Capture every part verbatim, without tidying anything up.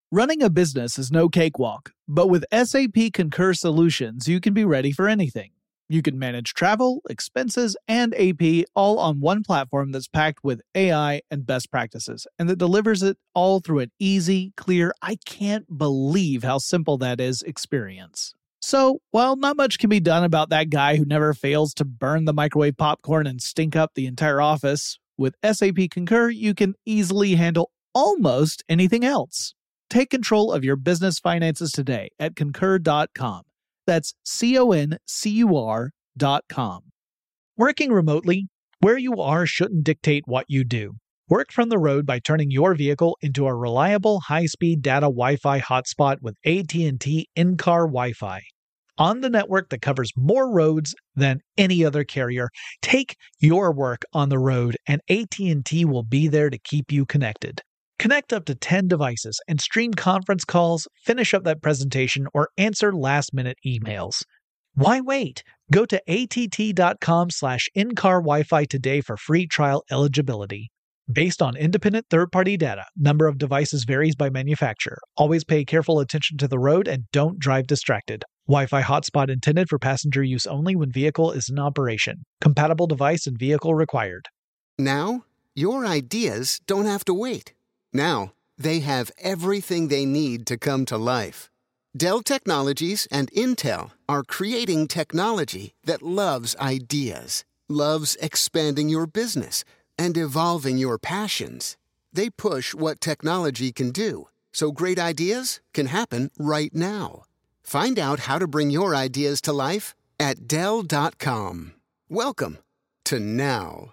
Running a business is no cakewalk, but with S A P Concur Solutions, you can be ready for anything. You can manage travel, expenses, and A P all on one platform that's packed with A I and best practices, and that delivers it all through an easy, clear, I can't believe how simple that is experience. So, while not much can be done about that guy who never fails to burn the microwave popcorn and stink up the entire office, with S A P Concur, you can easily handle almost anything else. Take control of your business finances today at concur dot com. That's C O N C U R dot com. Working remotely, where you are shouldn't dictate what you do. Work from the road by turning your vehicle into a reliable high-speed data Wi-Fi hotspot with A T and T in-car Wi-Fi. On the network that covers more roads than any other carrier, take your work on the road and A T and T will be there to keep you connected. Connect up to ten devices and stream conference calls, finish up that presentation, or answer last-minute emails. Why wait? Go to A T T dot com slash in-car Wi-Fi today for free trial eligibility. Based on independent third-party data, number of devices varies by manufacturer. Always pay careful attention to the road and don't drive distracted. Wi-Fi hotspot intended for passenger use only when vehicle is in operation. Compatible device and vehicle required. Now, your ideas don't have to wait. Now, they have everything they need to come to life. Dell Technologies and Intel are creating technology that loves ideas, loves expanding your business, and evolving your passions. They push what technology can do, so great ideas can happen right now. Find out how to bring your ideas to life at Dell dot com. Welcome to now.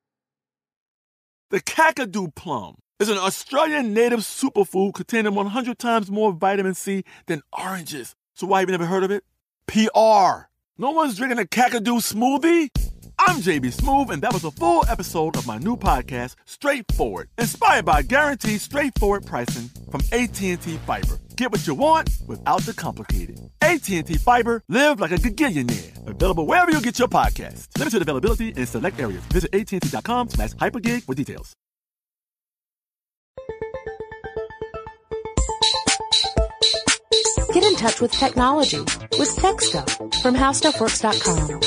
The Kakadu plum is an Australian native superfood containing one hundred times more vitamin C than oranges. So why have you never heard of it? P R. No one's drinking a Kakadu smoothie? I'm J B Smoove, and that was a full episode of my new podcast, Straightforward, inspired by guaranteed straightforward pricing from A T and T Fiber. Get what you want without the complicated. A T and T Fiber, live like a gigillionaire. Available wherever you get your podcasts. Limited availability in select areas. Visit A T and T dot com slash hypergig for details. Get in touch with technology with Tech Stuff from how stuff works dot com.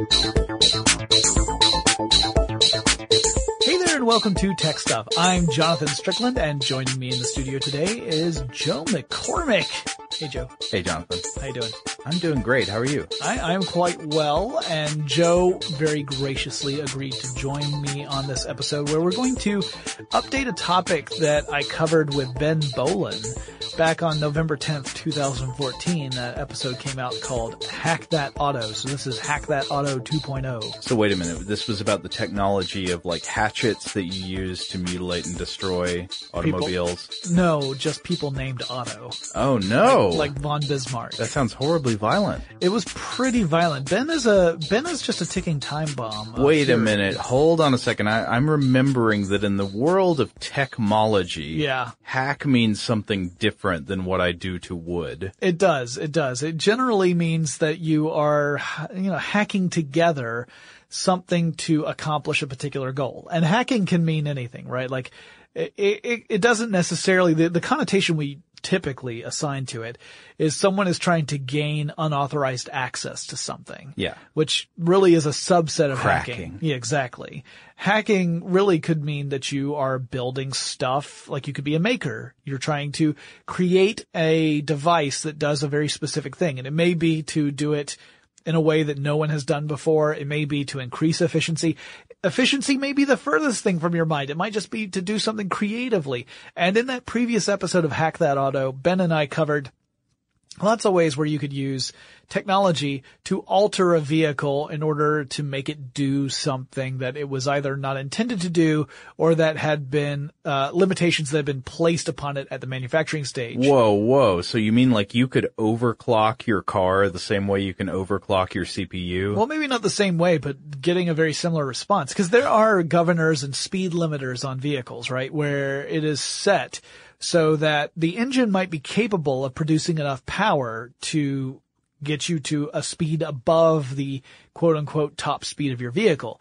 Hey there and welcome to Tech Stuff. I'm Jonathan Strickland, and joining me in the studio today is Joe McCormick. Hey, Joe. Hey, Jonathan. How you doing? I'm doing great. How are you? I, I'm quite well, and Joe very graciously agreed to join me on this episode where we're going to update a topic that I covered with Ben Bowlin back on November tenth, twenty fourteen. That episode came out called Hack That Auto. So this is Hack That Auto two point oh. So wait a minute. This was about the technology of like hatchets that you use to mutilate and destroy automobiles? People? No, just people named Otto. Oh, no. Like, like von Bismarck. That sounds horribly violent. It was pretty violent. Ben is a Ben is just a ticking time bomb. Wait a minute. Hold on a second. I, I'm remembering that in the world of technology, yeah. hack means something different than what I do to wood. It does. It does. It generally means that you are, you know, hacking together something to accomplish a particular goal. And hacking can mean anything, right? Like, it, it, it doesn't necessarily, the, the connotation we typically assign to it is someone is trying to gain unauthorized access to something. Yeah. Which really is a subset of Cracking. hacking. Yeah, exactly. Hacking really could mean that you are building stuff, like you could be a maker. You're trying to create a device that does a very specific thing. And it may be to do it in a way that no one has done before. It may be to increase efficiency. Efficiency may be the furthest thing from your mind. It might just be to do something creatively. And in that previous episode of Hack That Auto, Ben and I covered lots of ways where you could use technology to alter a vehicle in order to make it do something that it was either not intended to do or that had been uh limitations that had been placed upon it at the manufacturing stage. Whoa, whoa. So you mean like you could overclock your car the same way you can overclock your C P U? Well, maybe not the same way, but getting a very similar response. Because there are governors and speed limiters on vehicles, right, where it is set so that the engine might be capable of producing enough power to get you to a speed above the quote-unquote top speed of your vehicle.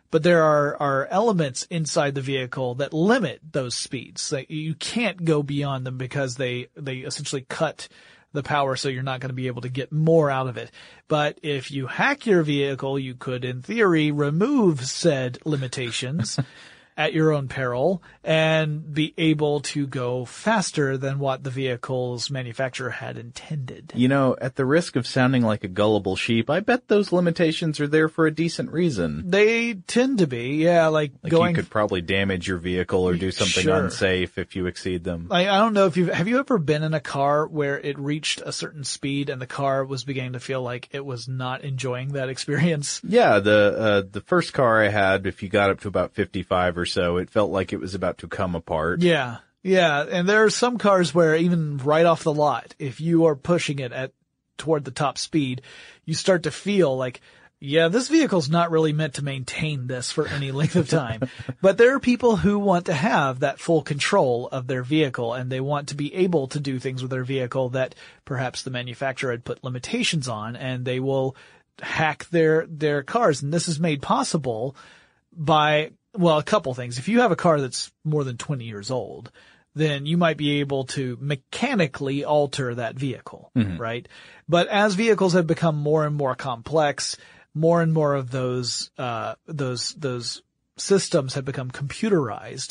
but there are, are elements inside the vehicle that limit those speeds. Like you can't go beyond them because they, they essentially cut the power, so you're not going to be able to get more out of it. But if you hack your vehicle, you could, in theory, remove said limitations at your own peril and be able to go faster than what the vehicle's manufacturer had intended. You know, at the risk of sounding like a gullible sheep, I bet those limitations are there for a decent reason. They tend to be, yeah, like, like going... you could probably damage your vehicle or do something Sure. unsafe if you exceed them. Like, I don't know if you've, have you ever been in a car where it reached a certain speed and the car was beginning to feel like it was not enjoying that experience? Yeah, the, uh, the first car I had, if you got up to about fifty-five or so, it felt like it was about to come apart. Yeah. Yeah. And there are some cars where even right off the lot, if you are pushing it at toward the top speed, you start to feel like, yeah, this vehicle's not really meant to maintain this for any length of time. But there are people who want to have that full control of their vehicle, and they want to be able to do things with their vehicle that perhaps the manufacturer had put limitations on, and they will hack their, their cars. And this is made possible by, well, a couple things. If you have a car that's more than twenty years old, then you might be able to mechanically alter that vehicle, mm-hmm. right? But as vehicles have become more and more complex, more and more of those, uh, those, those systems have become computerized,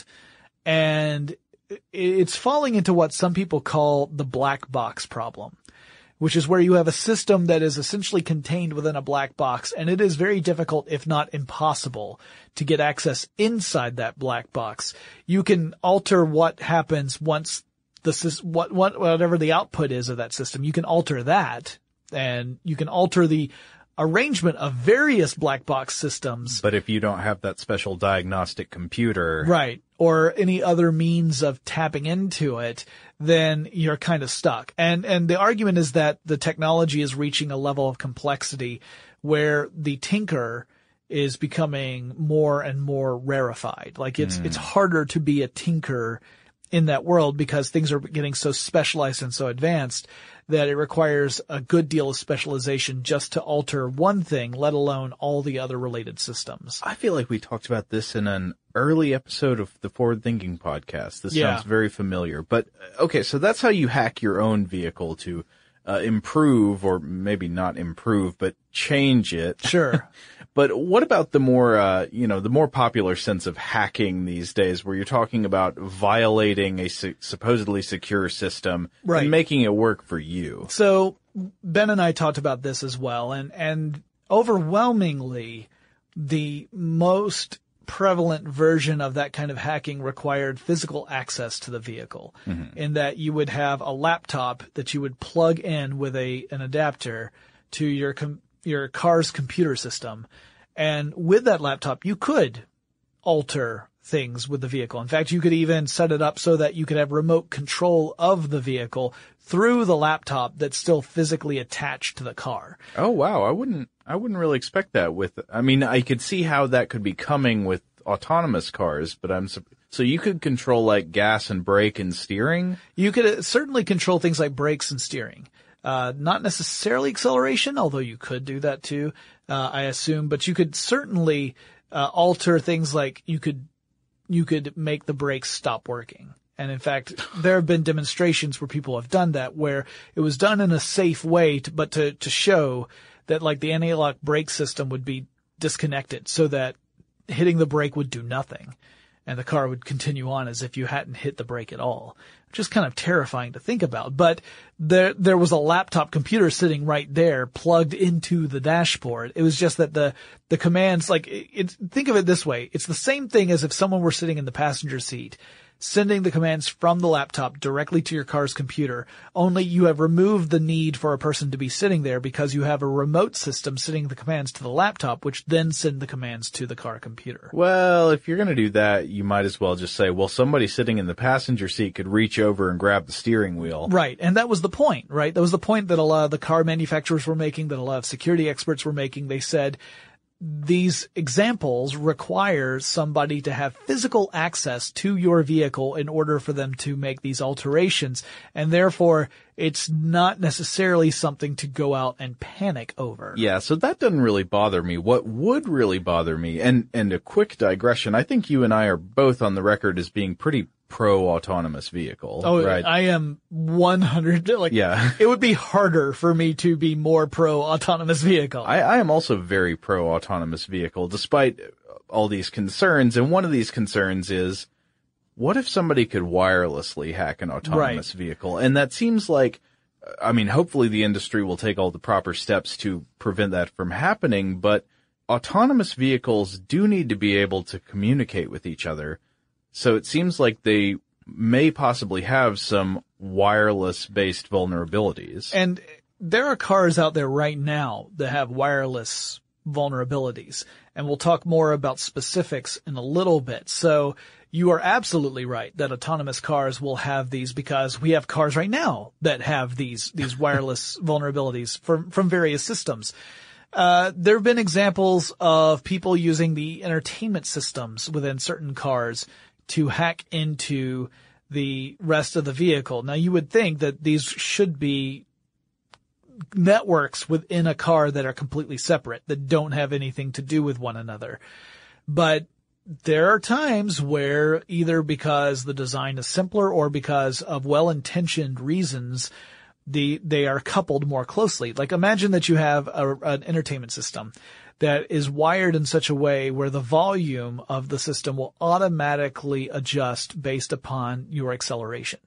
and it's falling into what some people call the black box problem, which is where you have a system that is essentially contained within a black box, and it is very difficult, if not impossible, to get access inside that black box. You can alter what happens once the what what whatever the output is of that system. You can alter that, and you can alter the arrangement of various black box systems. But if you don't have that special diagnostic computer, right, or any other means of tapping into it, then you're kind of stuck. And, and the argument is that the technology is reaching a level of complexity where the tinker is becoming more and more rarefied. Like it's, mm. it's harder to be a tinker in that world because things are getting so specialized and so advanced that it requires a good deal of specialization just to alter one thing, let alone all the other related systems. I feel like we talked about this in an early episode of the Forward Thinking podcast. This yeah. sounds very familiar. But, okay, so that's how you hack your own vehicle to uh, improve, or maybe not improve, but change it. Sure. But what about the more, uh, you know, the more popular sense of hacking these days, where you're talking about violating a su- supposedly secure system right. and making it work for you? So Ben and I talked about this as well, and, and overwhelmingly, the most prevalent version of that kind of hacking required physical access to the vehicle, mm-hmm. in that you would have a laptop that you would plug in with a an adapter to your com- your car's computer system. And with that laptop, you could alter things with the vehicle. In fact, you could even set it up so that you could have remote control of the vehicle through the laptop that's still physically attached to the car. Oh, wow. I wouldn't, I wouldn't really expect that with, I mean, I could see how that could be coming with autonomous cars, but I'm, so you could control like gas and brake and steering? You could certainly control things like brakes and steering. Uh, not necessarily acceleration, although you could do that too, uh, I assume, but you could certainly, uh, alter things like you could, you could make the brakes stop working. And in fact, there have been demonstrations where people have done that, where it was done in a safe way, to, but to, to show that like the anti-lock brake system would be disconnected so that hitting the brake would do nothing. And the car would continue on as if you hadn't hit the brake at all, which is kind of terrifying to think about. But there, there was a laptop computer sitting right there plugged into the dashboard. It was just that the, the commands, like, it, it, think of it this way. It's the same thing as if someone were sitting in the passenger seat, sending the commands from the laptop directly to your car's computer, only you have removed the need for a person to be sitting there because you have a remote system sending the commands to the laptop, which then send the commands to the car computer. Well, if you're going to do that, you might as well just say, well, somebody sitting in the passenger seat could reach over and grab the steering wheel. Right. And that was the point, right? That was the point that a lot of the car manufacturers were making, that a lot of security experts were making. They said, these examples require somebody to have physical access to your vehicle in order for them to make these alterations. And therefore, it's not necessarily something to go out and panic over. Yeah, so that doesn't really bother me. What would really bother me, and, and a quick digression, I think you and I are both on the record as being pretty pro-autonomous vehicle. Oh, right? I am one hundred. Like, yeah. It would be harder for me to be more pro-autonomous vehicle. I, I am also very pro-autonomous vehicle, despite all these concerns. And one of these concerns is, what if somebody could wirelessly hack an autonomous right. vehicle? And that seems like, I mean, hopefully the industry will take all the proper steps to prevent that from happening, but autonomous vehicles do need to be able to communicate with each other. So it seems like they may possibly have some wireless-based vulnerabilities. And there are cars out there right now that have wireless vulnerabilities. And we'll talk more about specifics in a little bit. So you are absolutely right that autonomous cars will have these, because we have cars right now that have these, these wireless vulnerabilities from, from various systems. Uh, there have been examples of people using the entertainment systems within certain cars to hack into the rest of the vehicle. Now, you would think that these should be networks within a car that are completely separate, that don't have anything to do with one another. But there are times where, either because the design is simpler or because of well-intentioned reasons, the they are coupled more closely. Like, imagine that you have a, an entertainment system that is wired in such a way where the volume of the system will automatically adjust based upon your acceleration.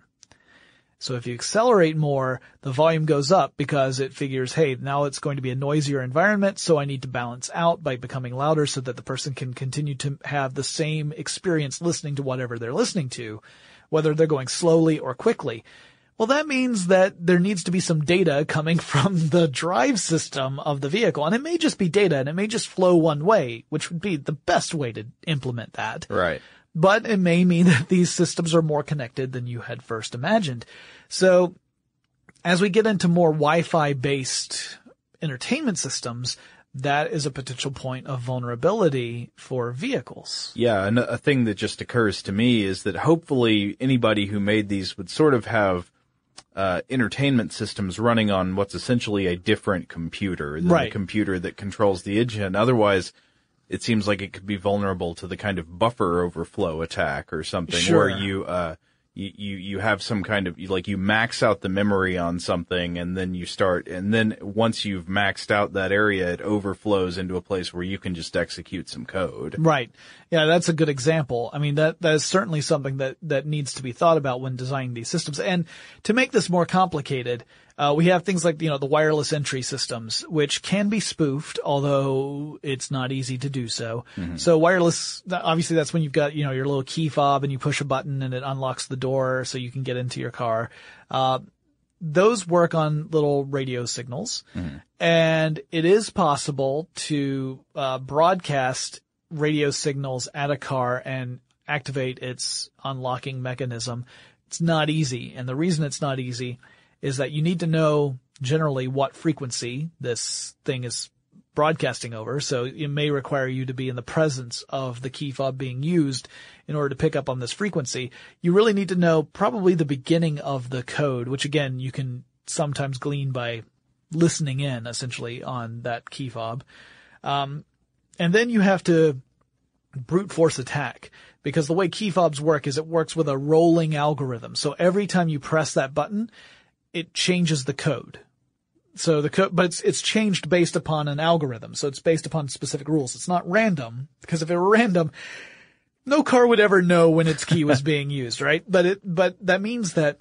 So if you accelerate more, the volume goes up because it figures, hey, now it's going to be a noisier environment, so I need to balance out by becoming louder so that the person can continue to have the same experience listening to whatever they're listening to, whether they're going slowly or quickly. Well, that means that there needs to be some data coming from the drive system of the vehicle. And it may just be data, and it may just flow one way, which would be the best way to implement that. Right. But it may mean that these systems are more connected than you had first imagined. So as we get into more Wi-Fi based entertainment systems, that is a potential point of vulnerability for vehicles. Yeah, and a thing that just occurs to me is that hopefully anybody who made these would sort of have uh entertainment systems running on what's essentially a different computer than right. the computer that controls the engine. Otherwise, it seems like it could be vulnerable to the kind of buffer overflow attack or something sure. where you uh You, you, you have some kind of, like you max out the memory on something and then you start, and then once you've maxed out that area, it overflows into a place where you can just execute some code. Right. Yeah, that's a good example. I mean, that, that is certainly something that, that needs to be thought about when designing these systems. And to make this more complicated, uh, we have things like, you know, the wireless entry systems, which can be spoofed, although it's not easy to do so. Mm-hmm. So wireless, obviously that's when you've got, you know, your little key fob and you push a button and it unlocks the door so you can get into your car. Uh, those work on little radio signals. Mm-hmm. And it is possible to, uh, broadcast radio signals at a car and activate its unlocking mechanism. It's not easy. And the reason it's not easy is that you need to know generally what frequency this thing is broadcasting over. So it may require you to be in the presence of the key fob being used in order to pick up on this frequency. You really need to know probably the beginning of the code, which again, you can sometimes glean by listening in essentially on that key fob. Um, and then you have to brute force attack, because the way key fobs work is it works with a rolling algorithm. So every time you press that button, it changes the code. So the code, but it's, it's changed based upon an algorithm. So it's based upon specific rules. It's not random, because if it were random, no car would ever know when its key was being used, right? But it, but that means that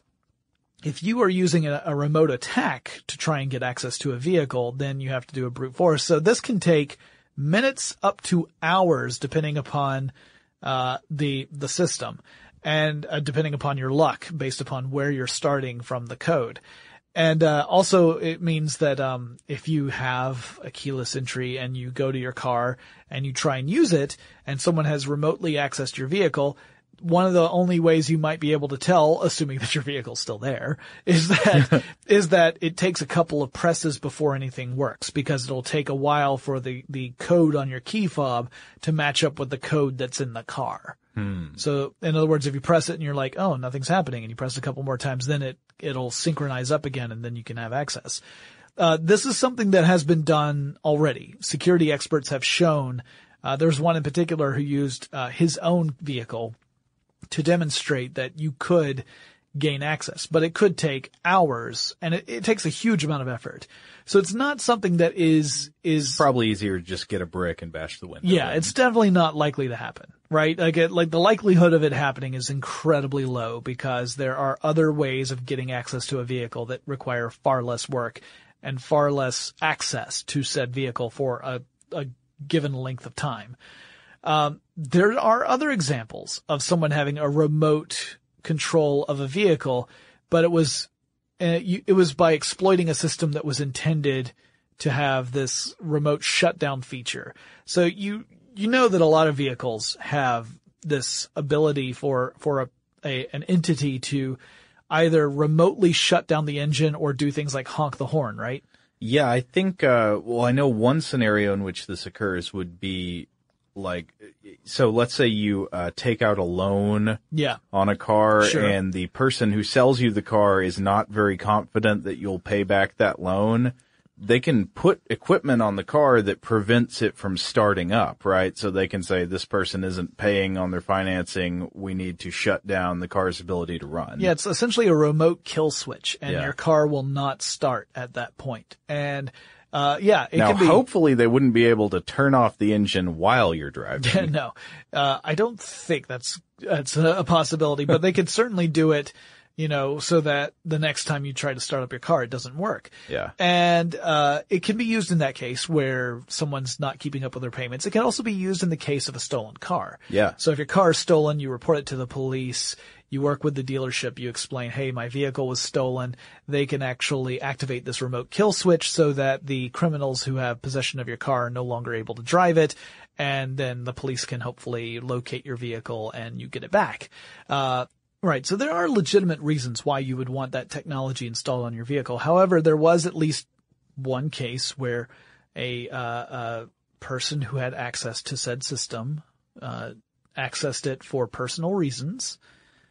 if you are using a, a remote attack to try and get access to a vehicle, then you have to do a brute force. So this can take minutes up to hours, depending upon, uh, the, the system. And uh, depending upon your luck, based upon where you're starting from the code. And uh, also it means that um if you have a keyless entry and you go to your car and you try and use it and someone has remotely accessed your vehicle, one of the only ways you might be able to tell, assuming that your vehicle's still there, is that, is that it takes a couple of presses before anything works, because it'll take a while for the, the code on your key fob to match up with the code that's in the car. Hmm. So, in other words, if you press it and you're like, oh, nothing's happening, and you press a couple more times, then it, it'll synchronize up again, and then you can have access. Uh, this is something that has been done already. Security experts have shown, uh, there's one in particular who used, uh, his own vehicle to demonstrate that you could gain access, but it could take hours, and it, it takes a huge amount of effort. So it's not something that is, is Probably easier to just get a brick and bash the window. Yeah, in. it's definitely not likely to happen, right? Like, it, like the likelihood of it happening is incredibly low, because there are other ways of getting access to a vehicle that require far less work and far less access to said vehicle for a, a given length of time. Um, there are other examples of someone having a remote control of a vehicle, but it was, uh, you, it was by exploiting a system that was intended to have this remote shutdown feature. So you, you know that a lot of vehicles have this ability for, for a, a, an entity to either remotely shut down the engine or do things like honk the horn, right? Yeah, I think, uh, well, I know one scenario in which this occurs would be like, so let's say you, uh, take out a loan Yeah. on a car, Sure. and the person who sells you the car is not very confident that you'll pay back that loan. They can put equipment on the car that prevents it from starting up, right? So they can say, this person isn't paying on their financing. We need to shut down the car's ability to run. Yeah, it's essentially a remote kill switch, and Yeah. your car will not start at that point. And, uh, yeah, it Now, can be. hopefully they wouldn't be able to turn off the engine while you're driving. No, uh, I don't think that's, that's a possibility, but they could certainly do it, you know, so that the next time you try to start up your car, it doesn't work. Yeah. And, uh, it can be used in that case where someone's not keeping up with their payments. It can also be used in the case of a stolen car. Yeah. So if your car is stolen, you report it to the police, you work with the dealership, you explain, hey, my vehicle was stolen. They can actually activate this remote kill switch so that the criminals who have possession of your car are no longer able to drive it. And then the police can hopefully locate your vehicle and you get it back. Uh, Right. So there are legitimate reasons why you would want that technology installed on your vehicle. However, there was at least one case where a, uh, a person who had access to said system, uh, accessed it for personal reasons,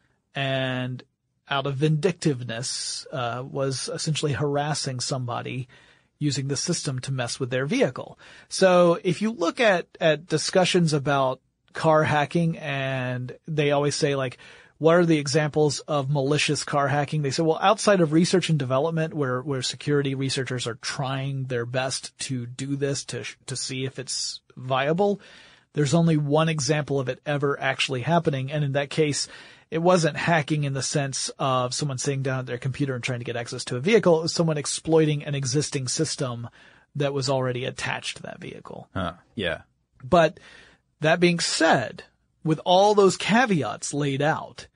and out of vindictiveness, uh, was essentially harassing somebody using the system to mess with their vehicle. So if you look at, at discussions about car hacking, and they always say, like, what are the examples of malicious car hacking? They say, well, outside of research and development, where, where security researchers are trying their best to do this to, to see if it's viable, there's only one example of it ever actually happening. And in that case, it wasn't hacking in the sense of someone sitting down at their computer and trying to get access to a vehicle. It was someone exploiting an existing system that was already attached to that vehicle. Huh. Yeah. But that being said, with all those caveats laid out,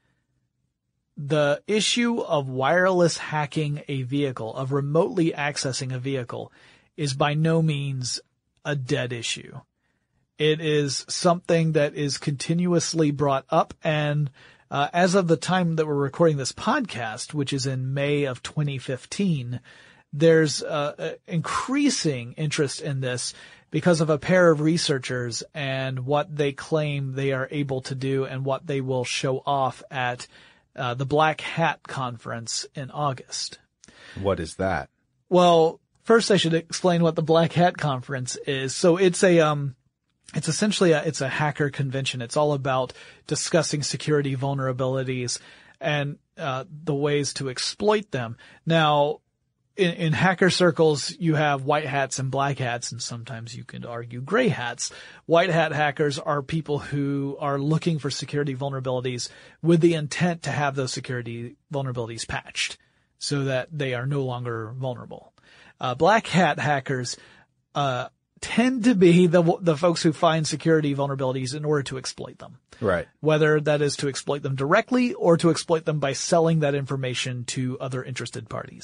the issue of wireless hacking a vehicle, of remotely accessing a vehicle, is by no means a dead issue. It is something that is continuously brought up, and uh, as of the time that we're recording this podcast, which is in May of twenty fifteen, there's uh, increasing interest in this because of a pair of researchers and what they claim they are able to do and what they will show off at uh, the Black Hat Conference in August. What is that? Well, first I should explain what the Black Hat Conference is. So it's a, um, it's essentially a, it's a hacker convention. It's all about discussing security vulnerabilities and, uh, the ways to exploit them. Now, in, in hacker circles, you have white hats and black hats, and sometimes you could argue gray hats. White hat hackers are people who are looking for security vulnerabilities with the intent to have those security vulnerabilities patched so that they are no longer vulnerable. Uh, black hat hackers, uh, tend to be the, the folks who find security vulnerabilities in order to exploit them. Right. Whether that is to exploit them directly or to exploit them by selling that information to other interested parties. Yeah.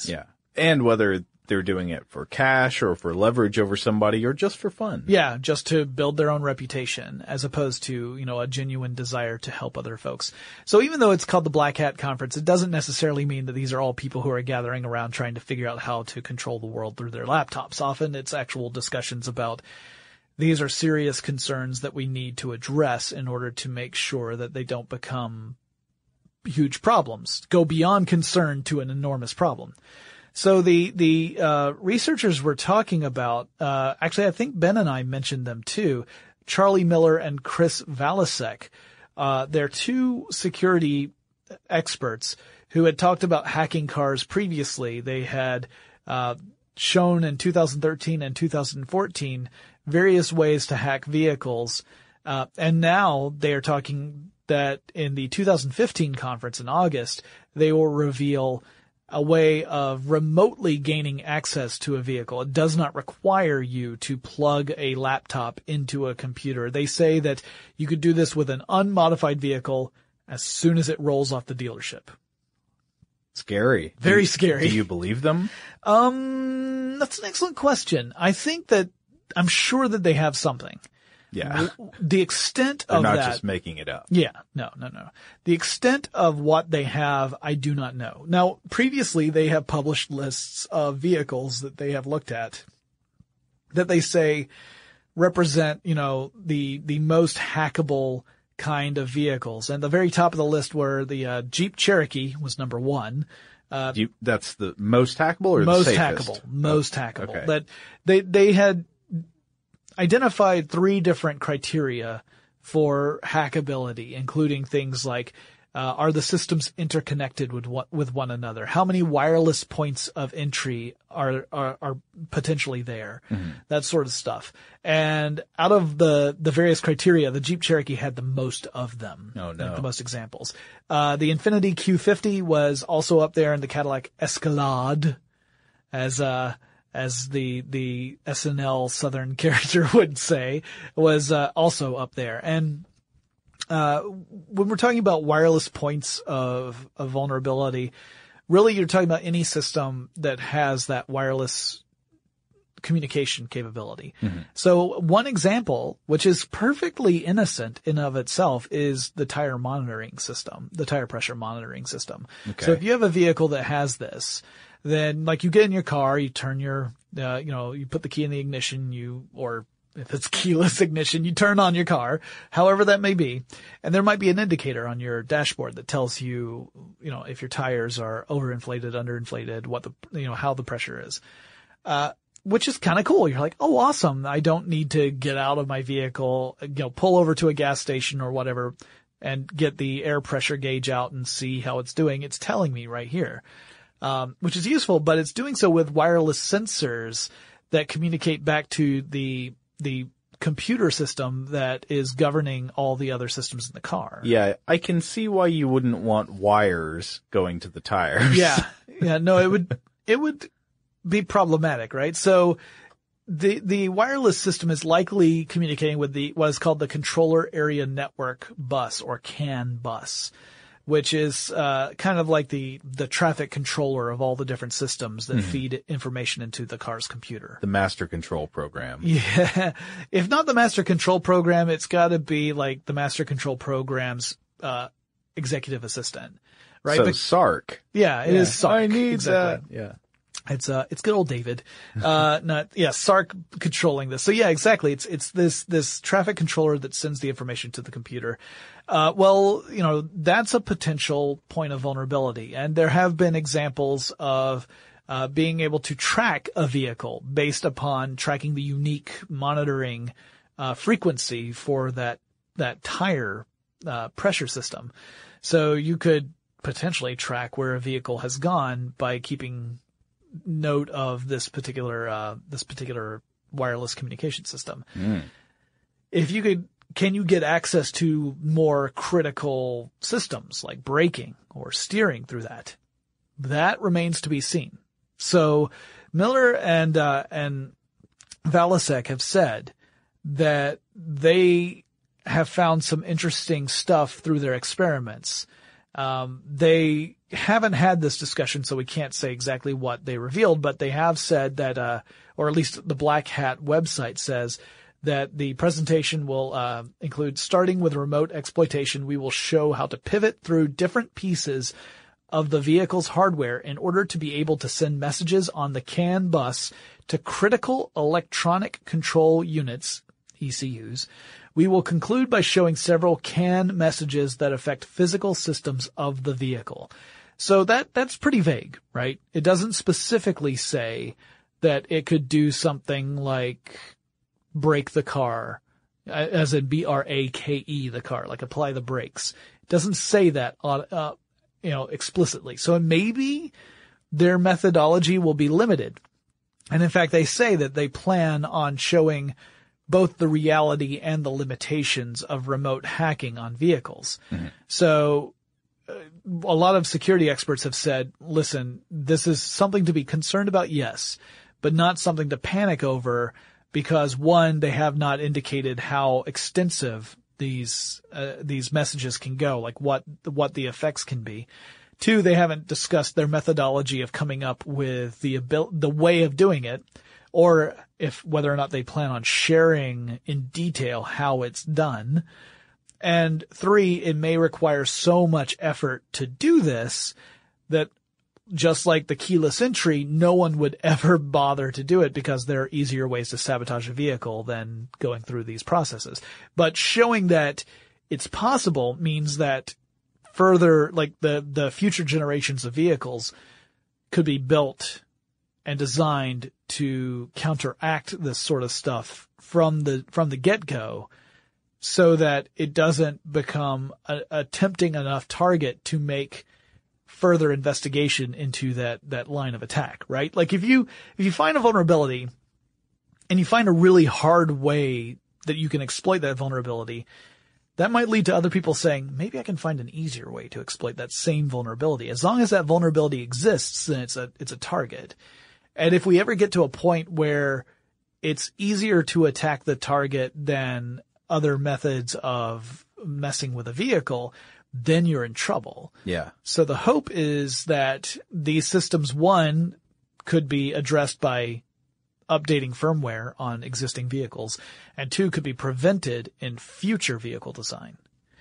And whether they're doing it for cash or for leverage over somebody or just for fun. Yeah, just to build their own reputation as opposed to, you know, a genuine desire to help other folks. So even though it's called the Black Hat Conference, it doesn't necessarily mean that these are all people who are gathering around trying to figure out how to control the world through their laptops. Often it's actual discussions about these are serious concerns that we need to address in order to make sure that they don't become huge problems, go beyond concern to an enormous problem. So the, the, uh, researchers were talking about, uh, actually I think Ben and I mentioned them too, Charlie Miller and Chris Valasek. Uh, they're two security experts who had talked about hacking cars previously. They had, uh, shown in two thousand thirteen and two thousand fourteen various ways to hack vehicles. Uh, and now they are talking that in the two thousand fifteen conference in August, they will reveal a way of remotely gaining access to a vehicle. It does not require you to plug a laptop into a computer. They say that you could do this with an unmodified vehicle as soon as it rolls off the dealership. Scary. Very do you, scary. Do you believe them? Um, that's an excellent question. I think that I'm sure that they have something. Yeah. The extent They're of not that. just making it up. Yeah. No, no, no. The extent of what they have, I do not know. Now, previously they have published lists of vehicles that they have looked at that they say represent, you know, the, the most hackable kind of vehicles. And the very top of the list were the, uh, Jeep Cherokee was number one. Uh, Do you, that's the most hackable or most the safest? hackable, most oh, hackable. Okay. That they, they had identified three different criteria for hackability, including things like, uh, are the systems interconnected with one, with one another? How many wireless points of entry are, are, are potentially there? Mm-hmm. That sort of stuff. And out of the, the various criteria, the Jeep Cherokee had the most of them. Oh, no. Like the most examples. Uh, the Infiniti Q fifty was also up there, and the Cadillac Escalade as, uh, as the, the S N L Southern character would say, was, uh, also up there. And, uh, when we're talking about wireless points of, of vulnerability, really you're talking about any system that has that wireless communication capability. Mm-hmm. So one example, which is perfectly innocent in of itself, is the tire monitoring system, the tire pressure monitoring system. Okay. So if you have a vehicle that has this, then like you get in your car, you turn your, uh, you know, you put the key in the ignition, you, or if it's keyless ignition, you turn on your car, however that may be. And there might be an indicator on your dashboard that tells you, you know, if your tires are overinflated, underinflated, what the, you know, how the pressure is. Uh, which is kind of cool. You're like, oh, awesome. I don't need to get out of my vehicle, you know, pull over to a gas station or whatever and get the air pressure gauge out and see how it's doing. It's telling me right here. Um, which is useful, but it's doing so with wireless sensors that communicate back to the, the computer system that is governing all the other systems in the car. Yeah, I can see why you wouldn't want wires going to the tires. Yeah. Yeah, no, it would, it would be problematic, right? So the, the wireless system is likely communicating with the, what is called the Controller Area Network Bus, or CAN bus, which is, uh, kind of like the, the traffic controller of all the different systems that mm-hmm. feed information into the car's computer. The master control program. Yeah. If not the master control program, it's gotta be like the master control program's, uh, executive assistant, right? So but, S A R C. Yeah, it yeah. is S A R C. I need exactly. that. Yeah. It's, uh, it's good old David. Uh, not, yeah, S A R C controlling this. So yeah, exactly. It's, it's this, this traffic controller that sends the information to the computer. Uh, well, you know, that's a potential point of vulnerability. And there have been examples of, uh, being able to track a vehicle based upon tracking the unique monitoring, uh, frequency for that, that tire, uh, pressure system. So you could potentially track where a vehicle has gone by keeping note of this particular, uh, this particular wireless communication system. Mm. If you could, can you get access to more critical systems like braking or steering through that? That remains to be seen. So Miller and, uh, and Valasek have said that they have found some interesting stuff through their experiments. Um, they haven't had this discussion, so we can't say exactly what they revealed, but they have said that, uh, or at least the Black Hat website says that the presentation will uh, include starting with remote exploitation. We will show how to pivot through different pieces of the vehicle's hardware in order to be able to send messages on the C A N bus to critical electronic control units, E C Us. We will conclude by showing several C A N messages that affect physical systems of the vehicle. So that, that's pretty vague, right? It doesn't specifically say that it could do something like brake the car, as in B R A K E, the car, like apply the brakes. It doesn't say that, uh, you know, explicitly. So maybe their methodology will be limited. And in fact, they say that they plan on showing both the reality and the limitations of remote hacking on vehicles. Mm-hmm. So uh, a lot of security experts have said, listen, this is something to be concerned about, yes, but not something to panic over because, one, they have not indicated how extensive these uh, these messages can go, like what what the effects can be. Two, they haven't discussed their methodology of coming up with the abil- the way of doing it, or if whether or not they plan on sharing in detail how it's done. And three, it may require so much effort to do this that just like the keyless entry, no one would ever bother to do it because there are easier ways to sabotage a vehicle than going through these processes. But showing that it's possible means that further, like the, the future generations of vehicles could be built and designed to counteract this sort of stuff from the, from the get-go so that it doesn't become a, a tempting enough target to make further investigation into that, that line of attack, right? Like if you, if you find a vulnerability and you find a really hard way that you can exploit that vulnerability, that might lead to other people saying, maybe I can find an easier way to exploit that same vulnerability. As long as that vulnerability exists, then it's a, it's a target. And if we ever get to a point where it's easier to attack the target than other methods of messing with a vehicle, then you're in trouble. Yeah. So the hope is that these systems, one, could be addressed by updating firmware on existing vehicles, and two, could be prevented in future vehicle design.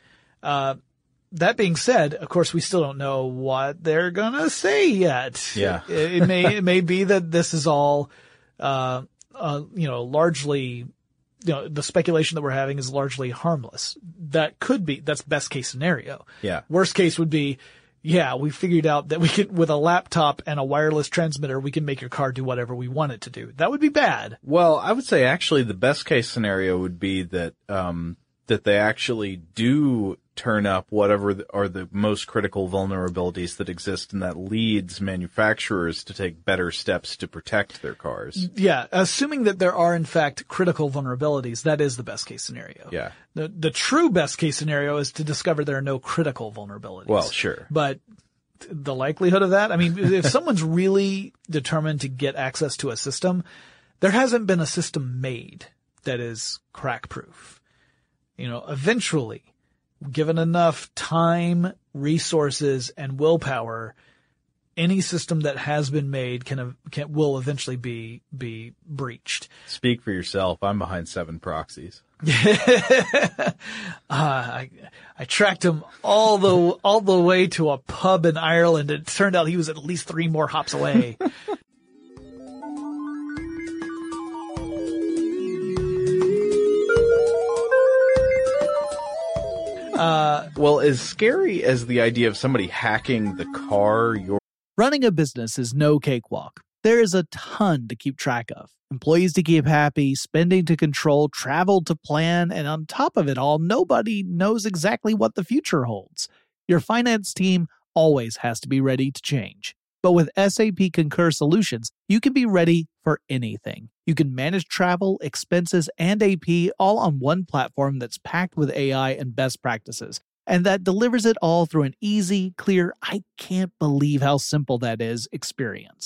Uh, that being said, of course, we still don't know what they're gonna say yet. Yeah. it, it may, it may be that this is all, uh, uh, you know, largely, you know, the speculation that we're having is largely harmless. That could be, that's best case scenario. Yeah. Worst case would be, yeah, we figured out that we could, with a laptop and a wireless transmitter, we can make your car do whatever we want it to do. That would be bad. Well, I would say actually the best case scenario would be that, um, that they actually do turn up whatever the, are the most critical vulnerabilities that exist, and that leads manufacturers to take better steps to protect their cars. Yeah, assuming that there are in fact critical vulnerabilities, that is the best case scenario. Yeah. The the true best case scenario is to discover there are no critical vulnerabilities. Well, sure. But the likelihood of that, I mean, if someone's really determined to get access to a system, there hasn't been a system made that is crack proof. You know, eventually, given enough time, resources, and willpower, any system that has been made can, can will eventually be be breached. Speak for yourself. I'm behind seven proxies. uh, I I tracked him all the all the way to a pub in Ireland. It turned out he was at least three more hops away. Uh, well, as scary as the idea of somebody hacking the car you're running a business is no cakewalk. There is a ton to keep track of. Employees to keep happy, spending to control, travel to plan, and on top of it all, nobody knows exactly what the future holds. Your finance team always has to be ready to change. But with S A P Concur Solutions, you can be ready for anything. You can manage travel, expenses, and A P all on one platform that's packed with A I and best practices, and that delivers it all through an easy, clear, I can't believe how simple that is experience.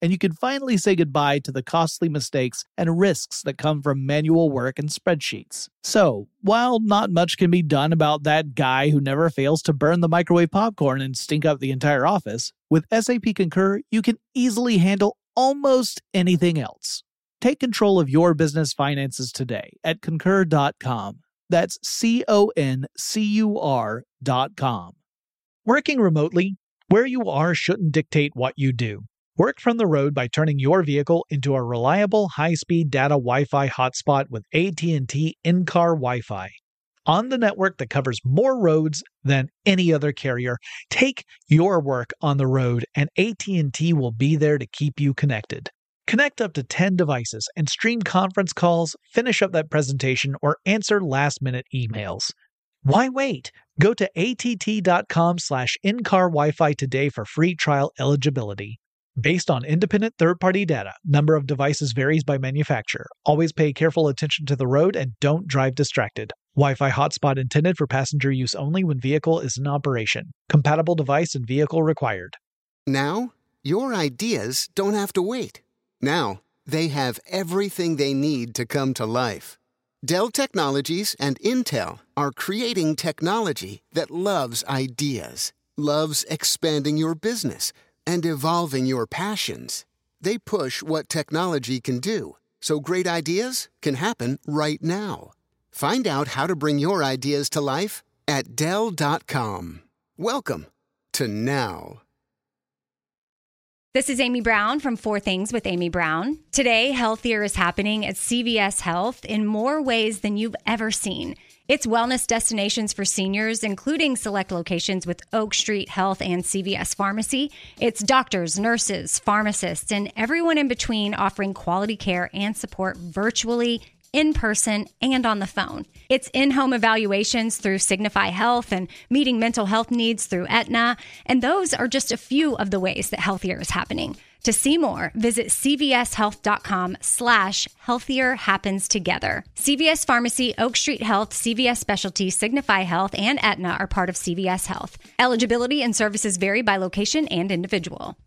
and you can finally say goodbye to the costly mistakes and risks that come from manual work and spreadsheets. So, while not much can be done about that guy who never fails to burn the microwave popcorn and stink up the entire office, with S A P Concur, you can easily handle almost anything else. Take control of your business finances today at concur dot com. That's C O N C U R dot com. Working remotely, where you are shouldn't dictate what you do. Work from the road by turning your vehicle into a reliable high-speed data Wi-Fi hotspot with A T and T in-car Wi-Fi. On the network that covers more roads than any other carrier, take your work on the road and A T and T will be there to keep you connected. Connect up to ten devices and stream conference calls, finish up that presentation, or answer last-minute emails. Why wait? Go to att.com slash in-car Wi-Fi today for free trial eligibility. Based on independent third-party data, number of devices varies by manufacturer. Always pay careful attention to the road and don't drive distracted. Wi-Fi hotspot intended for passenger use only when vehicle is in operation. Compatible device and vehicle required. Now, your ideas don't have to wait. Now, they have everything they need to come to life. Dell Technologies and Intel are creating technology that loves ideas, loves expanding your business, and evolving your passions. They push what technology can do, so great ideas can happen right now. Find out how to bring your ideas to life at Dell dot com. Welcome to now. This is Amy Brown from Four Things with Amy Brown. Today, healthier is happening at C V S Health in more ways than you've ever seen. It's wellness destinations for seniors, including select locations with Oak Street Health and C V S Pharmacy. It's doctors, nurses, pharmacists, and everyone in between offering quality care and support virtually, in person, and on the phone. It's in-home evaluations through Signify Health and meeting mental health needs through Aetna. And those are just a few of the ways that healthier is happening. To see more, visit cvshealth.com slash healthier happens together. C V S Pharmacy, Oak Street Health, C V S Specialty, Signify Health, and Aetna are part of C V S Health. Eligibility and services vary by location and individual.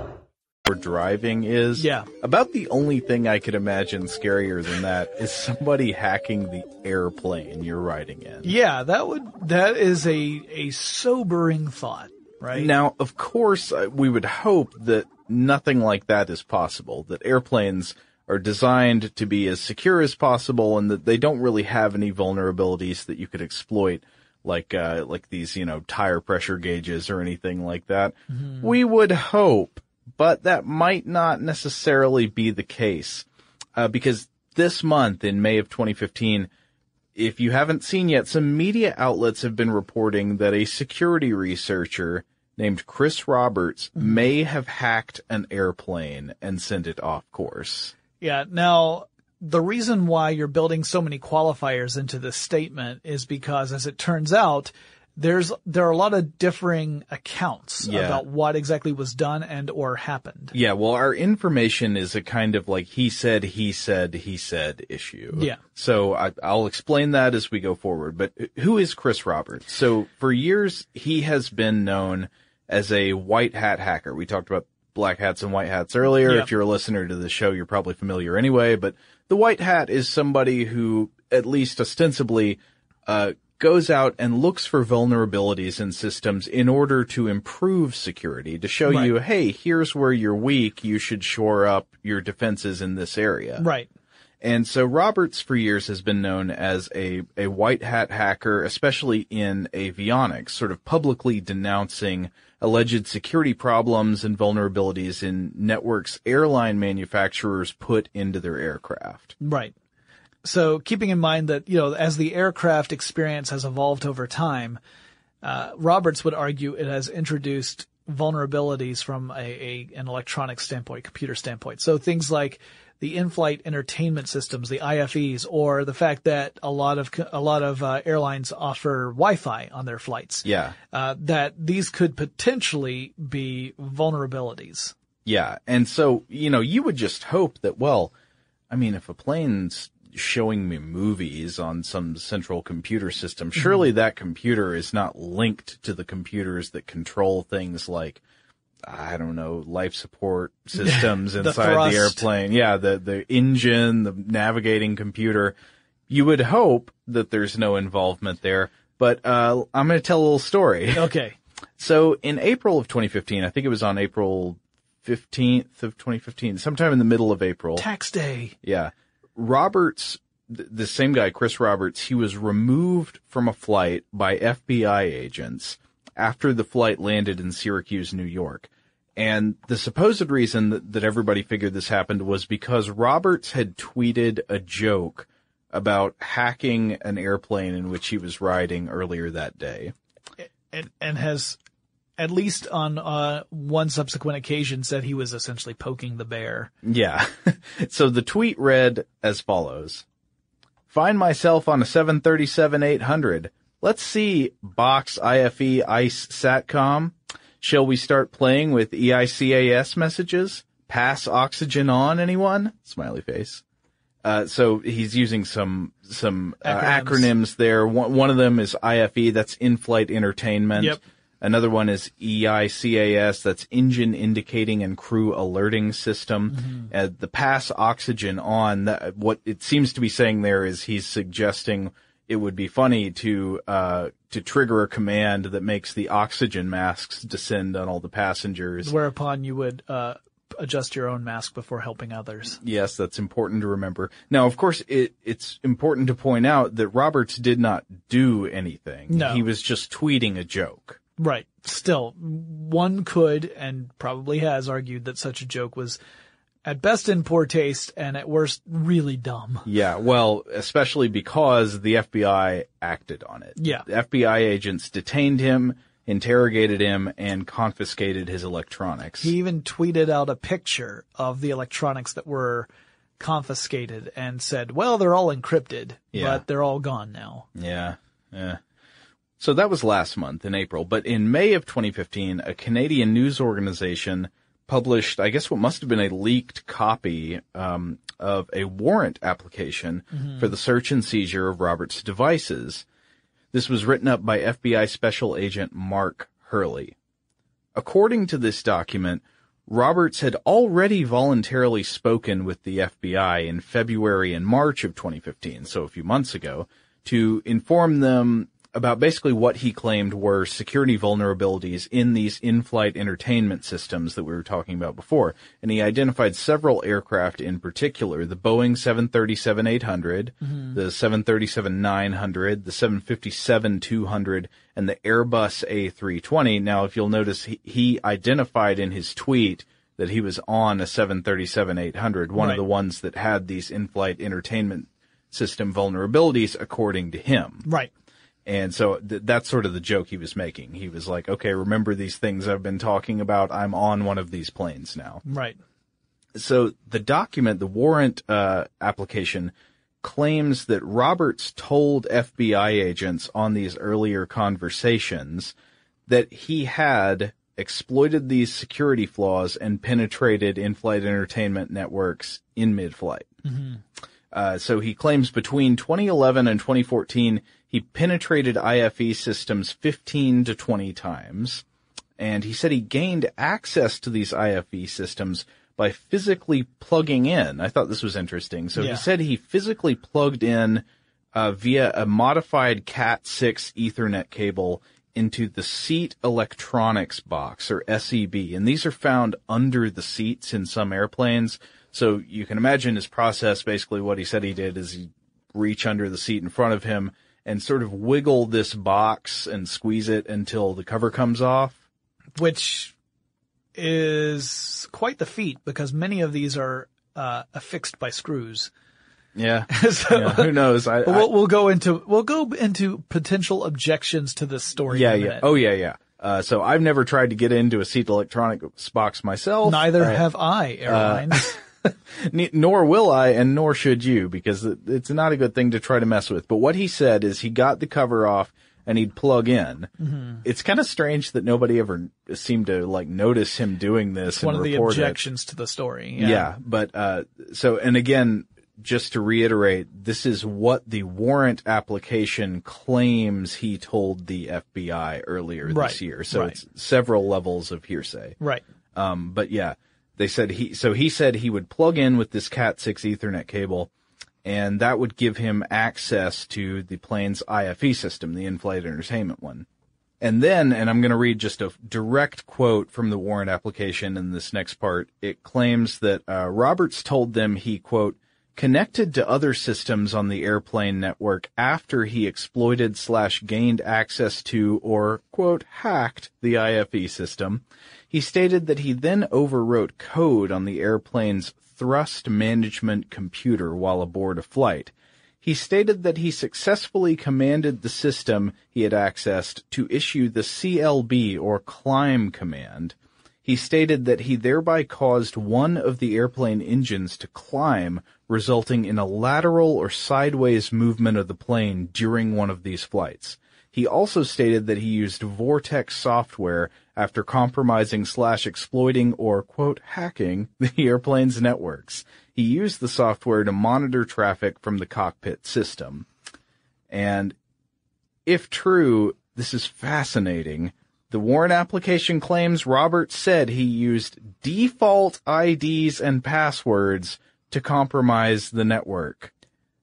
Driving is yeah. about the only thing I could imagine scarier than that is somebody hacking the airplane you're riding in. Yeah, that would that is a a sobering thought, right? Now, of course, uh, we would hope that nothing like that is possible, that airplanes are designed to be as secure as possible and that they don't really have any vulnerabilities that you could exploit, like uh, like these, you know, tire pressure gauges or anything like that. Mm-hmm. We would hope. But that might not necessarily be the case, uh, because this month in May of twenty fifteen, if you haven't seen yet, some media outlets have been reporting that a security researcher named Chris Roberts mm-hmm. may have hacked an airplane and sent it off course. Yeah. Now, the reason why you're building so many qualifiers into this statement is because, as it turns out, There's there are a lot of differing accounts yeah. about what exactly was done and or happened. Yeah, well, our information is a kind of like he said, he said, he said issue. Yeah. So I, I'll explain that as we go forward. But who is Chris Roberts? So for years, he has been known as a white hat hacker. We talked about black hats and white hats earlier. Yeah. If you're a listener to the show, you're probably familiar anyway. But the white hat is somebody who, at least ostensibly, uh, goes out and looks for vulnerabilities in systems in order to improve security, to show right. you, hey, here's where you're weak. You should shore up your defenses in this area. Right. And so Roberts for years has been known as a, a white hat hacker, especially in avionics, sort of publicly denouncing alleged security problems and vulnerabilities in networks airline manufacturers put into their aircraft. Right. So keeping in mind that, you know, as the aircraft experience has evolved over time, uh, Roberts would argue it has introduced vulnerabilities from a, a an electronic standpoint, computer standpoint. So things like the in-flight entertainment systems, the I F Es, or the fact that a lot of a lot of uh, airlines offer Wi-Fi on their flights. Yeah. Uh, that these could potentially be vulnerabilities. Yeah. And so, you know, you would just hope that, well, I mean, if a plane's showing me movies on some central computer system, surely mm-hmm. that computer is not linked to the computers that control things like I don't know, life support systems The inside thrust. the airplane. Yeah, the, the engine, the navigating computer. You would hope that there's no involvement there, but, uh, I'm going to tell a little story. Okay. So in April of twenty fifteen, I think it was on April fifteenth of twenty fifteen, sometime in the middle of April. Tax day. Yeah. Roberts, th- the same guy, Chris Roberts, he was removed from a flight by F B I agents after the flight landed in Syracuse, New York. And the supposed reason that, that everybody figured this happened was because Roberts had tweeted a joke about hacking an airplane in which he was riding earlier that day. And, and has, at least on uh, one subsequent occasion, said he was essentially poking the bear. Yeah. So the tweet read as follows. Find myself on a seven thirty-seven eight hundred. Let's see, Box I F E ICE SATCOM. Shall we start playing with E I C A S messages? Pass oxygen on, anyone? Smiley face. Uh, so he's using some, some uh, Acronyms. acronyms there. One, one of them is I F E, that's in-flight entertainment. Yep. Another one is E I C A S, that's engine indicating and crew alerting system. Mm-hmm. Uh, the pass oxygen on, that, what it seems to be saying there is he's suggesting it would be funny to, uh, to trigger a command that makes the oxygen masks descend on all the passengers. Whereupon you would uh, adjust your own mask before helping others. Yes, that's important to remember. Now, of course, it, it's important to point out that Roberts did not do anything. No. He was just tweeting a joke. Right. Still, one could and probably has argued that such a joke was at best in poor taste and at worst really dumb. Yeah, well, especially because the F B I acted on it. Yeah. The F B I agents detained him, interrogated him, and confiscated his electronics. He even tweeted out a picture of the electronics that were confiscated and said, well, they're all encrypted, Yeah. but they're all gone now. Yeah, yeah. So that was last month in April, but in May of twenty fifteen, a Canadian news organization published, I guess what must have been a leaked copy um, of a warrant application mm-hmm. for the search and seizure of Roberts' devices. This was written up by F B I Special Agent Mark Hurley. According to this document, Roberts had already voluntarily spoken with the F B I in February and March of twenty fifteen, so a few months ago, to inform them about basically what he claimed were security vulnerabilities in these in-flight entertainment systems that we were talking about before. And he identified several aircraft in particular, the Boeing seven thirty-seven eight hundred, mm-hmm. the seven thirty-seven nine hundred, the seven fifty-seven two hundred, and the Airbus A three twenty. Now, if you'll notice, he, he identified in his tweet that he was on a seven thirty-seven eight hundred, one right. of the ones that had these in-flight entertainment system vulnerabilities, according to him. Right. And so th- that's sort of the joke he was making. He was like, okay, remember these things I've been talking about? I'm on one of these planes now. Right. So the document, the warrant uh, application, claims that Roberts told F B I agents on these earlier conversations that he had exploited these security flaws and penetrated in-flight entertainment networks in mid-flight. Mm-hmm. Uh, so he claims between twenty eleven and twenty fourteen, he penetrated I F E systems fifteen to twenty times. And he said he gained access to these I F E systems by physically plugging in. I thought this was interesting. So yeah. he said he physically plugged in uh, via a modified cat six Ethernet cable into the seat electronics box, or S E B. And these are found under the seats in some airplanes. So you can imagine his process. Basically what he said he did is he reach under the seat in front of him and sort of wiggle this box and squeeze it until the cover comes off. Which is quite the feat because many of these are uh, affixed by screws. Yeah. so, yeah. Who knows? I, we'll, I, we'll go into we'll go into potential objections to this story. Yeah, in a yeah. minute. Oh, yeah, yeah. Uh, so I've never tried to get into a seat electronics box myself. Neither uh, have I, airlines. Uh, nor will I, and nor should you, because it's not a good thing to try to mess with. But what he said is he got the cover off and he'd plug in. Mm-hmm. It's kind of strange that nobody ever seemed to like notice him doing this. It's and one of the report objections it. to the story. Yeah. yeah but uh, so and again, just to reiterate, this is what the warrant application claims he told the F B I earlier Right, this year. So right. it's several levels of hearsay. Right. Um, but yeah, they said he, so he said he would plug in with this cat six Ethernet cable, and that would give him access to the plane's I F E system, the in-flight entertainment one. And then, and I'm going to read just a direct quote from the warrant application in this next part. It claims that uh, Roberts told them he, quote, connected to other systems on the airplane network after he exploited slash gained access to or, quote, hacked the I F E system. He stated that he then overwrote code on the airplane's thrust management computer while aboard a flight. He stated that he successfully commanded the system he had accessed to issue the C L B or climb command. He stated that he thereby caused one of the airplane engines to climb, resulting in a lateral or sideways movement of the plane during one of these flights. He also stated that he used Vortex software after compromising slash exploiting or, quote, hacking the airplane's networks. He used the software to monitor traffic from the cockpit system. And if true, this is fascinating. The warrant application claims Roberts said he used default I Ds and passwords to compromise the network.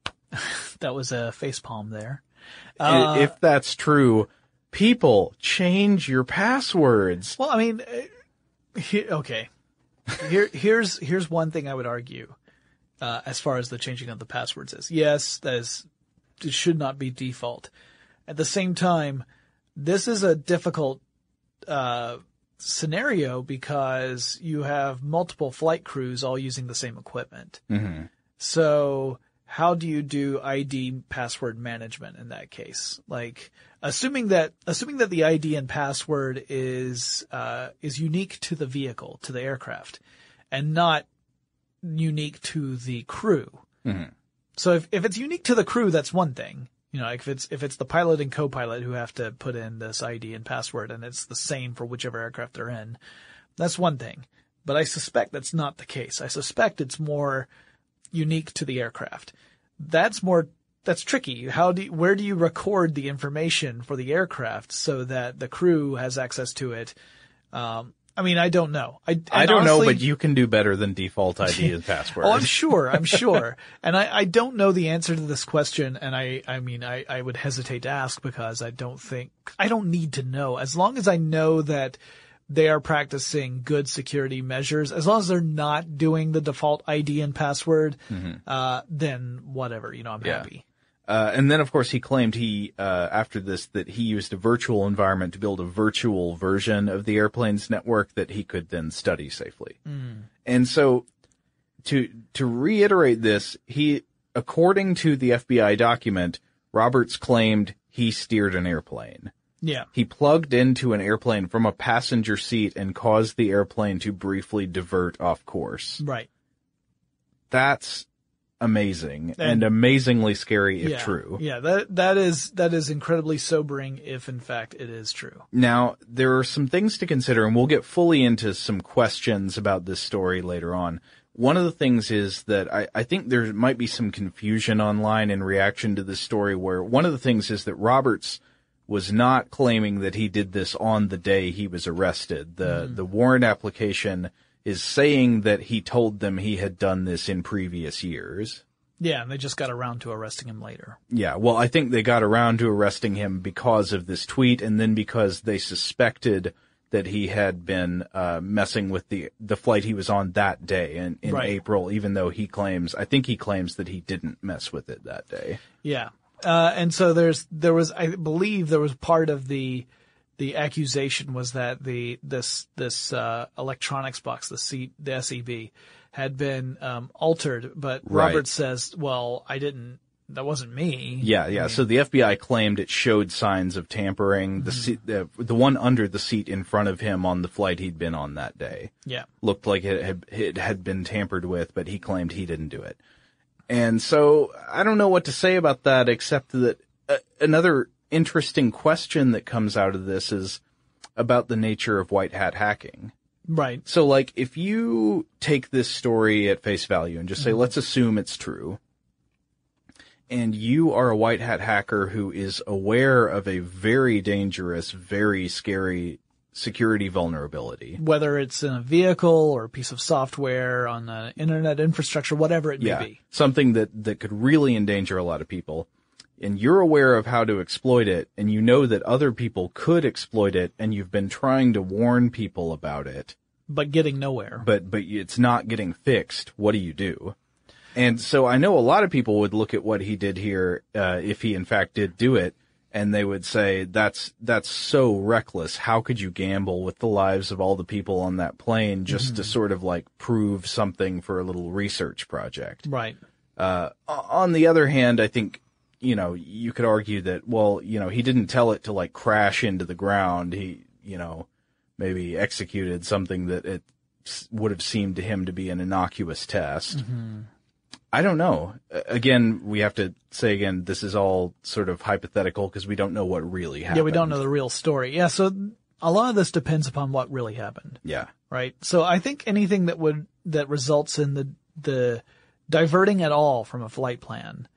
That was a facepalm there. Uh, Uh, if that's true, people, change your passwords. Well, I mean, uh, he, okay. Here, here's here's one thing I would argue, uh, as far as the changing of the passwords is. Yes, that is, it should not be default. At the same time, this is a difficult uh, scenario because you have multiple flight crews all using the same equipment. Mm-hmm. So how do you do I D password management in that case? Like, assuming that, assuming that the I D and password is, uh, is unique to the vehicle, to the aircraft, and not unique to the crew. Mm-hmm. So if, if it's unique to the crew, that's one thing. You know, like if it's, if it's the pilot and co-pilot who have to put in this I D and password and it's the same for whichever aircraft they're in, that's one thing. But I suspect that's not the case. I suspect it's more unique to the aircraft. That's more, that's tricky. How do you, where do you record the information for the aircraft so that the crew has access to it? Um, I mean, I don't know. I, I don't honestly, know, but you can do better than default I D and password. Oh, I'm sure. I'm sure. And I, I don't know the answer to this question. And I, I mean, I, I would hesitate to ask because I don't think, I don't need to know. As long as I know that they are practicing good security measures, as long as they're not doing the default I D and password, mm-hmm. uh, then whatever, you know, I'm yeah. happy. Uh, and then, of course, he claimed he, uh, after this, that he used a virtual environment to build a virtual version of the airplane's network that he could then study safely. Mm. And so, to, to reiterate this, he, according to the F B I document, Roberts claimed he steered an airplane. Yeah. He plugged into an airplane from a passenger seat and caused the airplane to briefly divert off course. Right. That's amazing and, and amazingly scary if yeah, true. Yeah, that that is that is incredibly sobering if in fact it is true. Now, there are some things to consider, and we'll get fully into some questions about this story later on. One of the things is that I, I think there might be some confusion online in reaction to this story, where one of the things is that Roberts was not claiming that he did this on the day he was arrested. The mm. the warrant application is saying that he told them he had done this in previous years. Yeah, and they just got around to arresting him later. Yeah, well, I think they got around to arresting him because of this tweet, and then because they suspected that he had been uh messing with the the flight he was on that day in, in right. April, even though he claims, I think he claims that he didn't mess with it that day. Yeah. Uh and so there's there was I believe there was part of the the accusation was that the this this uh electronics box, the C the S E B, had been um altered, but right. Roberts says, well, I didn't, that wasn't me. Yeah, yeah. I mean, so the F B I claimed it showed signs of tampering. The, mm-hmm. seat, the the one under the seat in front of him on the flight he'd been on that day. Yeah. Looked like it had, it had been tampered with, but he claimed he didn't do it. And so I don't know what to say about that, except that uh, another interesting question that comes out of this is about the nature of white hat hacking. Right. So, like, if you take this story at face value and just say, mm-hmm. let's assume it's true, and you are a white hat hacker who is aware of a very dangerous, very scary security vulnerability. Whether it's in a vehicle or a piece of software on an internet infrastructure, whatever it may Yeah, be. something that, that could really endanger a lot of people. And you're aware of how to exploit it, and you know that other people could exploit it, and you've been trying to warn people about it. But getting nowhere. But, but it's not getting fixed. What do you do? And so I know a lot of people would look at what he did here, uh, if he in fact did do it, and they would say, that's, that's so reckless. How could you gamble with the lives of all the people on that plane just mm-hmm. to sort of like prove something for a little research project? Right. Uh, on the other hand, I think, you know, you could argue that, well, you know, he didn't tell it to like crash into the ground. He, you know, maybe executed something that it would have seemed to him to be an innocuous test. Mm-hmm. I don't know. Again, we have to say again, this is all sort of hypothetical because we don't know what really happened. Yeah, we don't know the real story. Yeah, so a lot of this depends upon what really happened. Yeah. Right? So I think anything that would, that results in the, the diverting at all from a flight plan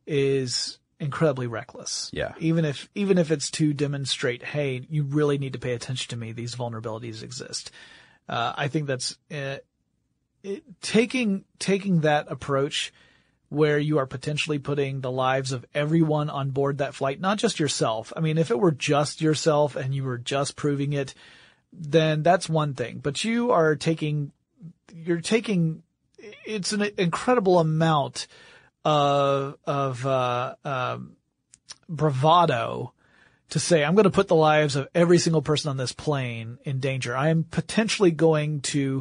is incredibly reckless. Yeah. Even if, even if it's to demonstrate, hey, you really need to pay attention to me. These vulnerabilities exist. Uh, I think that's, uh, it, taking, taking that approach where you are potentially putting the lives of everyone on board that flight, not just yourself. I mean, if it were just yourself and you were just proving it, then that's one thing, but you are taking, you're taking, it's an incredible amount of, of, uh, um, bravado to say, I'm going to put the lives of every single person on this plane in danger. I am potentially going to,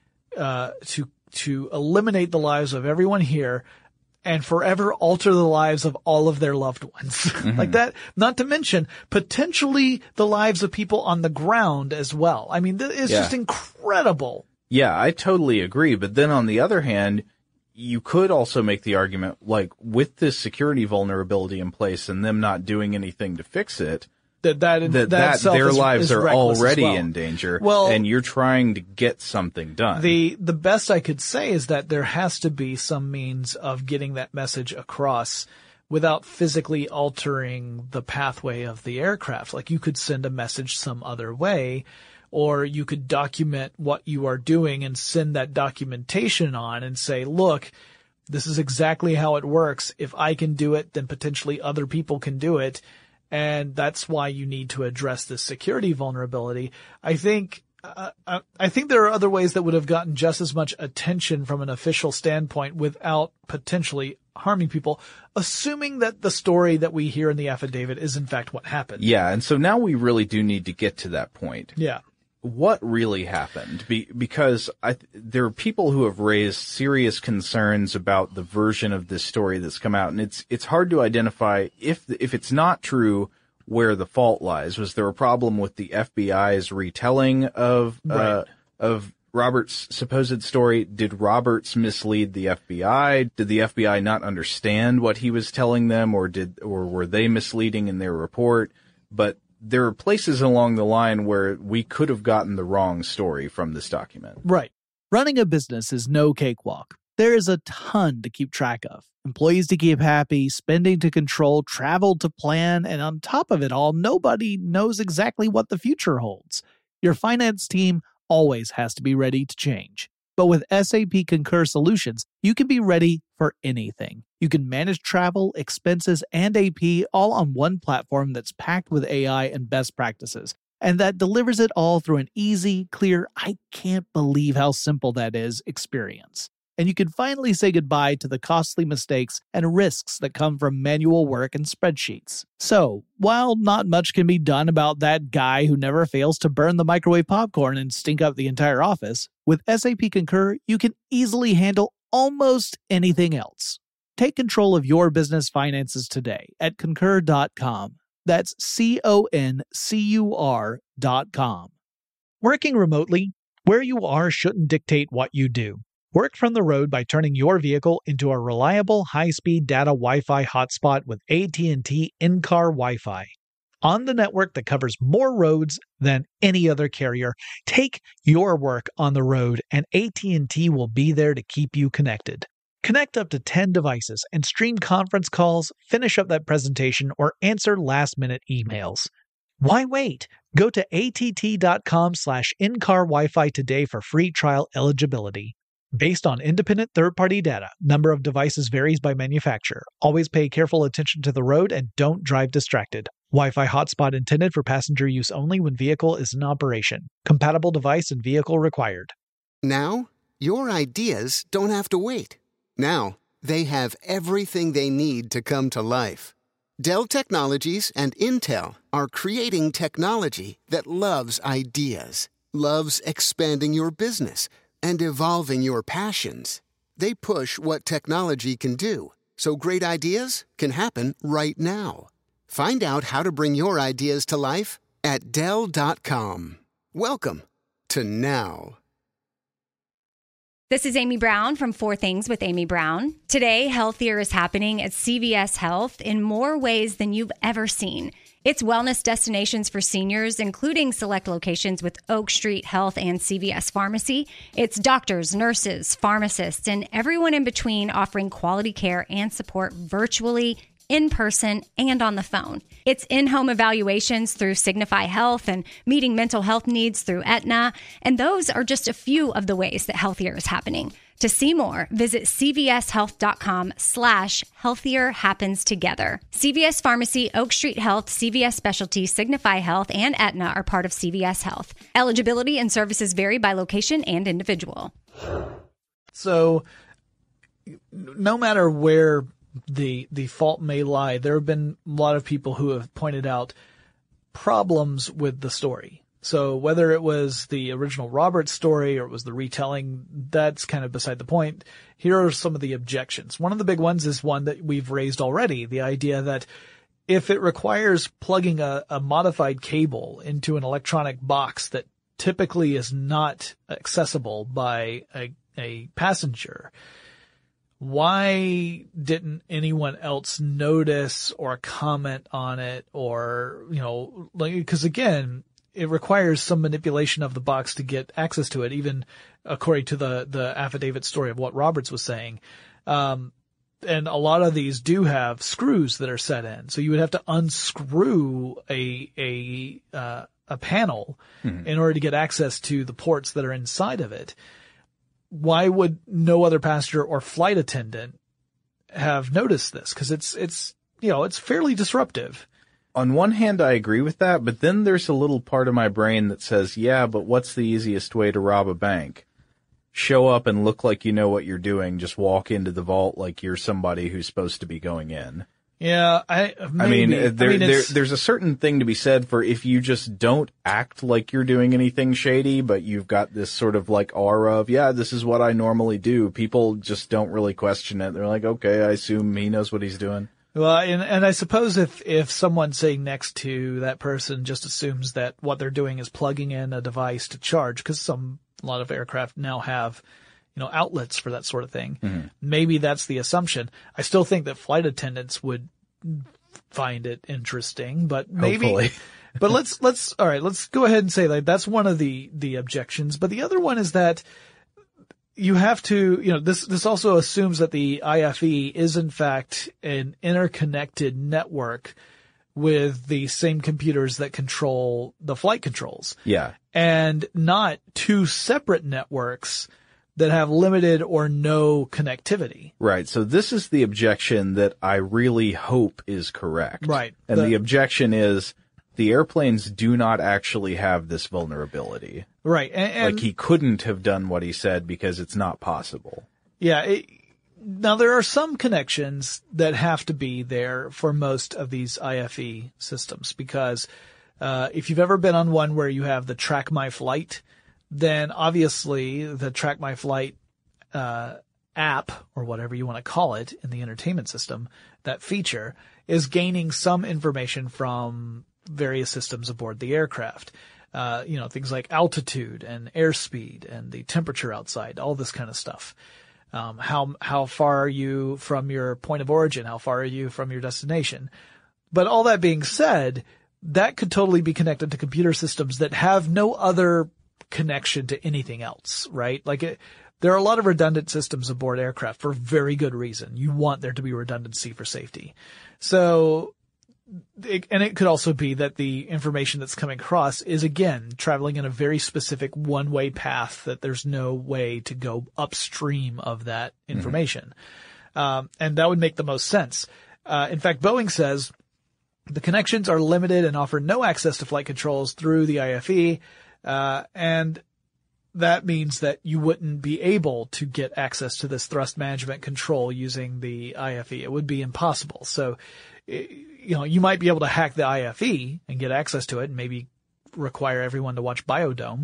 uh, to, to eliminate the lives of everyone here and forever alter the lives of all of their loved ones. Mm-hmm. Like that, not to mention potentially the lives of people on the ground as well. I mean, it's yeah. just incredible. Yeah, I totally agree. But then on the other hand, you could also make the argument, like, with this security vulnerability in place and them not doing anything to fix it, that that, that, that, that their is, lives is are already well. in danger, well, and you're trying to get something done. The the best I could say is that there has to be some means of getting that message across without physically altering the pathway of the aircraft. Like, you could send a message some other way, or you could document what you are doing and send that documentation on and say, look, this is exactly how it works. If I can do it, then potentially other people can do it. And that's why you need to address this security vulnerability. I think, uh, I think there are other ways that would have gotten just as much attention from an official standpoint without potentially harming people, assuming that the story that we hear in the affidavit is in fact what happened. Yeah. And so now we really do need to get to that point. Yeah. What really happened? Be, because I, there are people who have raised serious concerns about the version of this story that's come out, and it's it's hard to identify if if it's not true where the fault lies. Was there a problem with the F B I's retelling of right. uh, of Roberts' supposed story? Did Roberts mislead the F B I? Did the F B I not understand what he was telling them, or did or were they misleading in their report? But there are places along the line where we could have gotten the wrong story from this document. Right. Running a business is no cakewalk. There is a ton to keep track of. Employees to keep happy, spending to control, travel to plan, and on top of it all, nobody knows exactly what the future holds. Your finance team always has to be ready to change. But with S A P Concur Solutions, you can be ready for anything. You can manage travel, expenses, and A P all on one platform that's packed with A I and best practices, and that delivers it all through an easy, clear, I can't believe how simple that is experience. And you can finally say goodbye to the costly mistakes and risks that come from manual work and spreadsheets. So, while not much can be done about that guy who never fails to burn the microwave popcorn and stink up the entire office, with S A P Concur, you can easily handle almost anything else. Take control of your business finances today at concur dot com. That's C O N C U R dot com. Working remotely, where you are shouldn't dictate what you do. Work from the road by turning your vehicle into a reliable high-speed data Wi-Fi hotspot with A T and T in-car Wi-Fi. On the network that covers more roads than any other carrier, take your work on the road and A T and T will be there to keep you connected. Connect up to ten devices and stream conference calls, finish up that presentation, or answer last-minute emails. Why wait? Go to att.com slash in-car Wi-Fi today for free trial eligibility. Based on independent third-party data, number of devices varies by manufacturer. Always pay careful attention to the road and don't drive distracted. Wi-Fi hotspot intended for passenger use only when vehicle is in operation. Compatible device and vehicle required. Now, your ideas don't have to wait. Now, they have everything they need to come to life. Dell Technologies and Intel are creating technology that loves ideas, loves expanding your business, and evolving your passions. They push what technology can do, so great ideas can happen right now. Find out how to bring your ideas to life at Dell dot com. Welcome to now. This is Amy Brown from Four Things with Amy Brown. Today, healthier is happening at C V S Health in more ways than you've ever seen. It's wellness destinations for seniors, including select locations with Oak Street Health and C V S Pharmacy. It's doctors, nurses, pharmacists, and everyone in between offering quality care and support virtually, in person, and on the phone. It's in-home evaluations through Signify Health and meeting mental health needs through Aetna. And those are just a few of the ways that healthier is happening. To see more, visit cvshealth.com slash healthier happens together. C V S Pharmacy, Oak Street Health, C V S Specialty, Signify Health, and Aetna are part of C V S Health. Eligibility and services vary by location and individual. So no matter where the the fault may lie, there have been a lot of people who have pointed out problems with the story. So whether it was the original Roberts story or it was the retelling, that's kind of beside the point. Here are some of the objections. One of the big ones is one that we've raised already, the idea that if it requires plugging a, a modified cable into an electronic box that typically is not accessible by a, a passenger, why didn't anyone else notice or comment on it? Or, you know, like, because again, it requires some manipulation of the box to get access to it, even according to the, the affidavit story of what Roberts was saying. Um, and a lot of these do have screws that are set in. So you would have to unscrew a, a, uh, a panel mm-hmm. in order to get access to the ports that are inside of it. Why would no other passenger or flight attendant have noticed this? Because it's, it's, you know, it's fairly disruptive. On one hand, I agree with that, but then there's a little part of my brain that says, yeah, but what's the easiest way to rob a bank? Show up and look like you know what you're doing. Just walk into the vault like you're somebody who's supposed to be going in. Yeah, I, maybe. I mean, there, I mean there, there's a certain thing to be said for if you just don't act like you're doing anything shady, but you've got this sort of like aura of, yeah, this is what I normally do. People just don't really question it. They're like, okay, I assume he knows what he's doing. Well, and, and I suppose if, if someone sitting next to that person just assumes that what they're doing is plugging in a device to charge, because some, a lot of aircraft now have, you know, outlets for that sort of thing. Mm-hmm. Maybe that's the assumption. I still think that flight attendants would find it interesting, but maybe, but let's, let's, all right, let's go ahead and say like that's one of the, the objections. But the other one is that you have to, you know, this, this also assumes that the I F E is in fact an interconnected network with the same computers that control the flight controls. Yeah. And not two separate networks that have limited or no connectivity. Right. So this is the objection that I really hope is correct. Right. And the, the objection is the airplanes do not actually have this vulnerability. Right. And, and like he couldn't have done what he said because it's not possible. Yeah. It, now there are some connections that have to be there for most of these I F E systems because, uh, if you've ever been on one where you have the Track My Flight, then obviously the Track My Flight, uh, app or whatever you want to call it in the entertainment system, that feature is gaining some information from various systems aboard the aircraft. Uh, you know, things like altitude and airspeed and the temperature outside, all this kind of stuff. Um, how, how far are you from your point of origin? How far are you from your destination? But all that being said, that could totally be connected to computer systems that have no other connection to anything else, right? Like it, There are a lot of redundant systems aboard aircraft for very good reason. You want there to be redundancy for safety. So, it, and it could also be that the information that's coming across is, again, traveling in a very specific one-way path, that there's no way to go upstream of that information. Mm-hmm. Um, and that would make the most sense. Uh, in fact, Boeing says the connections are limited and offer no access to flight controls through the I F E, uh, and that means that you wouldn't be able to get access to this thrust management control using the I F E. It would be impossible. So, you know, you might be able to hack the I F E and get access to it and maybe require everyone to watch Biodome,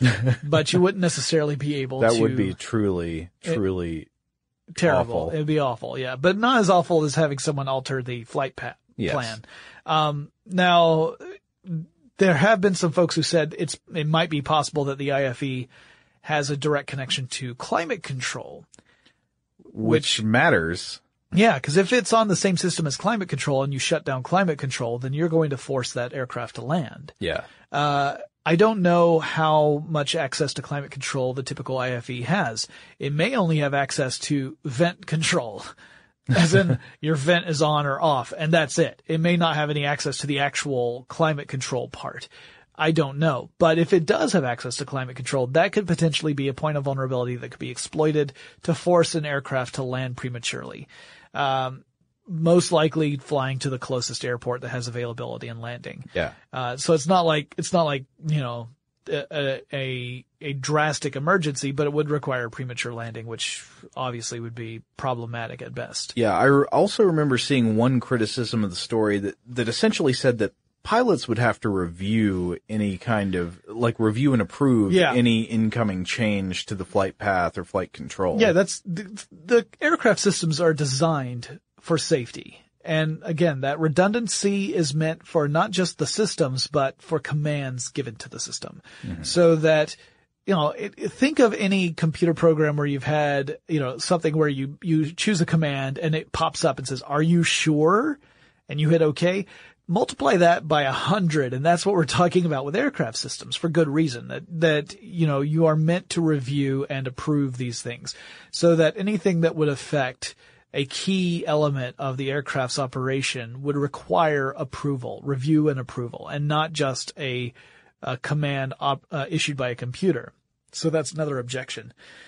but you wouldn't necessarily be able that to. That would be truly, truly it, terrible. Awful. It would be awful, yeah. But not as awful as having someone alter the flight path yes. plan. Um, now, there have been some folks who said it's it might be possible that the I F E has a direct connection to climate control. Which, which matters. Yeah, because if it's on the same system as climate control and you shut down climate control, then you're going to force that aircraft to land. Yeah. Uh, I don't know how much access to climate control the typical I F E has. It may only have access to vent control, as in your vent is on or off, and that's it. It may not have any access to the actual climate control part. I don't know. But if it does have access to climate control, that could potentially be a point of vulnerability that could be exploited to force an aircraft to land prematurely. Um, most likely flying to the closest airport that has availability and landing. Yeah. Uh, so it's not like, it's not like, you know, a, a, a drastic emergency, but it would require premature landing, which obviously would be problematic at best. Yeah. I re- also remember seeing one criticism of the story that, that essentially said that pilots would have to review any kind of, like review and approve yeah. any incoming change to the flight path or flight control. Yeah, that's, the, the aircraft systems are designed for safety. And again, that redundancy is meant for not just the systems, but for commands given to the system. Mm-hmm. So that, you know, it, it, think of any computer program where you've had, you know, something where you, you choose a command and it pops up and says, "Are you sure?" And you hit OK. Multiply that by a hundred, and that's what we're talking about with aircraft systems for good reason, that, that, you know, you are meant to review and approve these things so that anything that would affect a key element of the aircraft's operation would require approval, review and approval, and not just a, a command op, uh, issued by a computer. So that's another objection.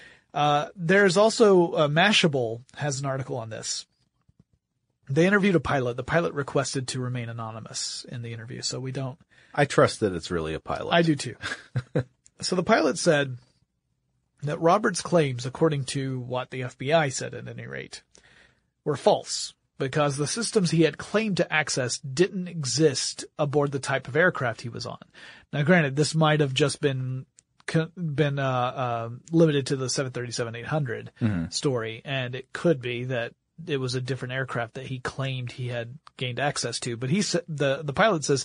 Uh, there's also, uh, Mashable has an article on this. They interviewed a pilot. The pilot requested to remain anonymous in the interview, so we don't. I trust that it's really a pilot. I do too. So the pilot said that Roberts' claims, according to what the F B I said at any rate, were false because the systems he had claimed to access didn't exist aboard the type of aircraft he was on. Now, granted, this might have just been been uh, uh limited to the seven thirty-seven eight hundred mm-hmm. story, and it could be that it was a different aircraft that he claimed he had gained access to. But he said, the, the pilot says,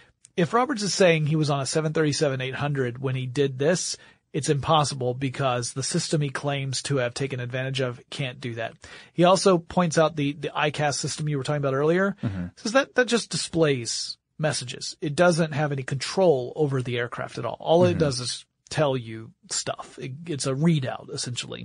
if Roberts is saying he was on a seven thirty-seven eight hundred when he did this, it's impossible because the system he claims to have taken advantage of can't do that. He also points out the, the I C A S system you were talking about earlier. Mm-hmm. Says that, that just displays messages. It doesn't have any control over the aircraft at all. All mm-hmm. it does is tell you stuff. It, it's a readout, essentially.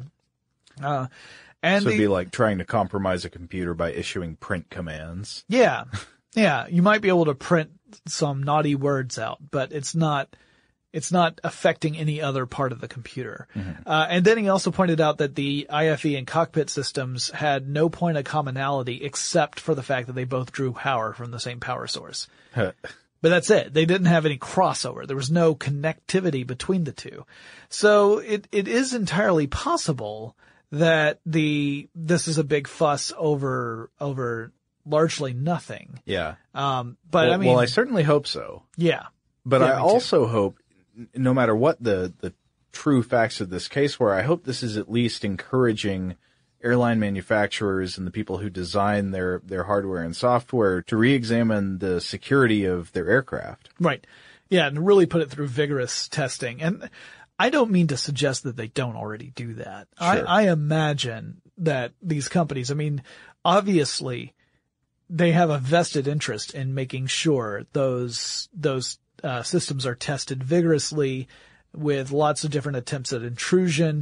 Uh, And so it'd the, be like trying to compromise a computer by issuing print commands. Yeah. Yeah. You might be able to print some naughty words out, but it's not, it's not affecting any other part of the computer. Mm-hmm. Uh, and then he also pointed out that the I F E and cockpit systems had no point of commonality except for the fact that they both drew power from the same power source. But that's it. They didn't have any crossover. There was no connectivity between the two. So it, it is entirely possible that the, this is a big fuss over, over largely nothing. Yeah. Um, but well, I mean. Well, I certainly hope so. Yeah. But yeah, I also hope, no matter what the, the true facts of this case were, I hope this is at least encouraging airline manufacturers and the people who design their, their hardware and software to re-examine the security of their aircraft. Right. Yeah. And really put it through vigorous testing. And I don't mean to suggest that they don't already do that. Sure. I, I imagine that these companies, I mean, obviously they have a vested interest in making sure those, those, uh, systems are tested vigorously with lots of different attempts at intrusion.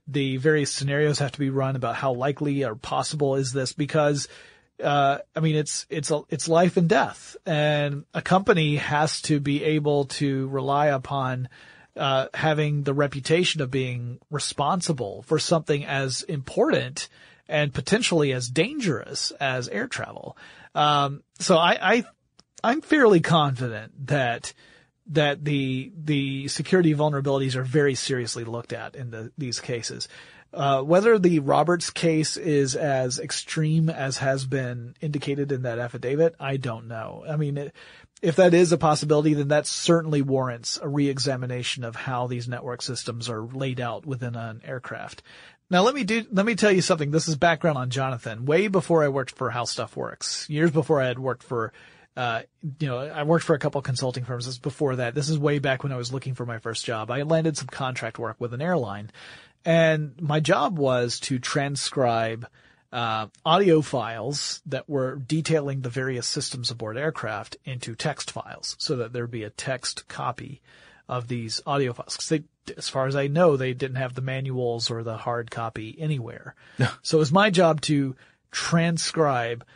the various scenarios have to be run about how likely or possible is this, because uh I mean it's it's a, it's life and death, and a company has to be able to rely upon uh having the reputation of being responsible for something as important and potentially as dangerous as air travel. Um so I I I'm fairly confident that that the the security vulnerabilities are very seriously looked at in the, these cases. Uh, whether the Roberts case is as extreme as has been indicated in that affidavit, I don't know. I mean, it, if that is a possibility, then that certainly warrants a re-examination of how these network systems are laid out within an aircraft. Now, let me do, let me tell you something. This is background on Jonathan. Way before I worked for How Stuff Works, years before I had worked for Uh, you know, I worked for a couple consulting firms. This is before that. This is way back when I was looking for my first job. I landed some contract work with an airline, and my job was to transcribe uh, audio files that were detailing the various systems aboard aircraft into text files, so that there'd be a text copy of these audio files. 'Cause they, as far as I know, they didn't have the manuals or the hard copy anywhere. So it was my job to transcribe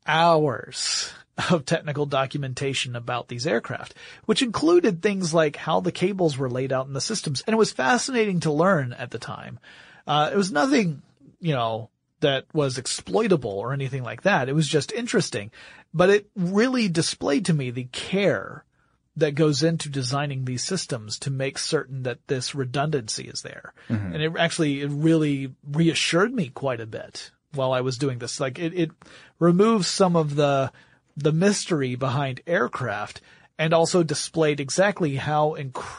hours of technical documentation about these aircraft, which included things like how the cables were laid out in the systems. And it was fascinating to learn at the time. Uh, it was nothing, you know, that was exploitable or anything like that. It was just interesting, but it really displayed to me the care that goes into designing these systems to make certain that this redundancy is there. Mm-hmm. And it actually, it really reassured me quite a bit while I was doing this. Like it, it removes some of the, the mystery behind aircraft, and also displayed exactly how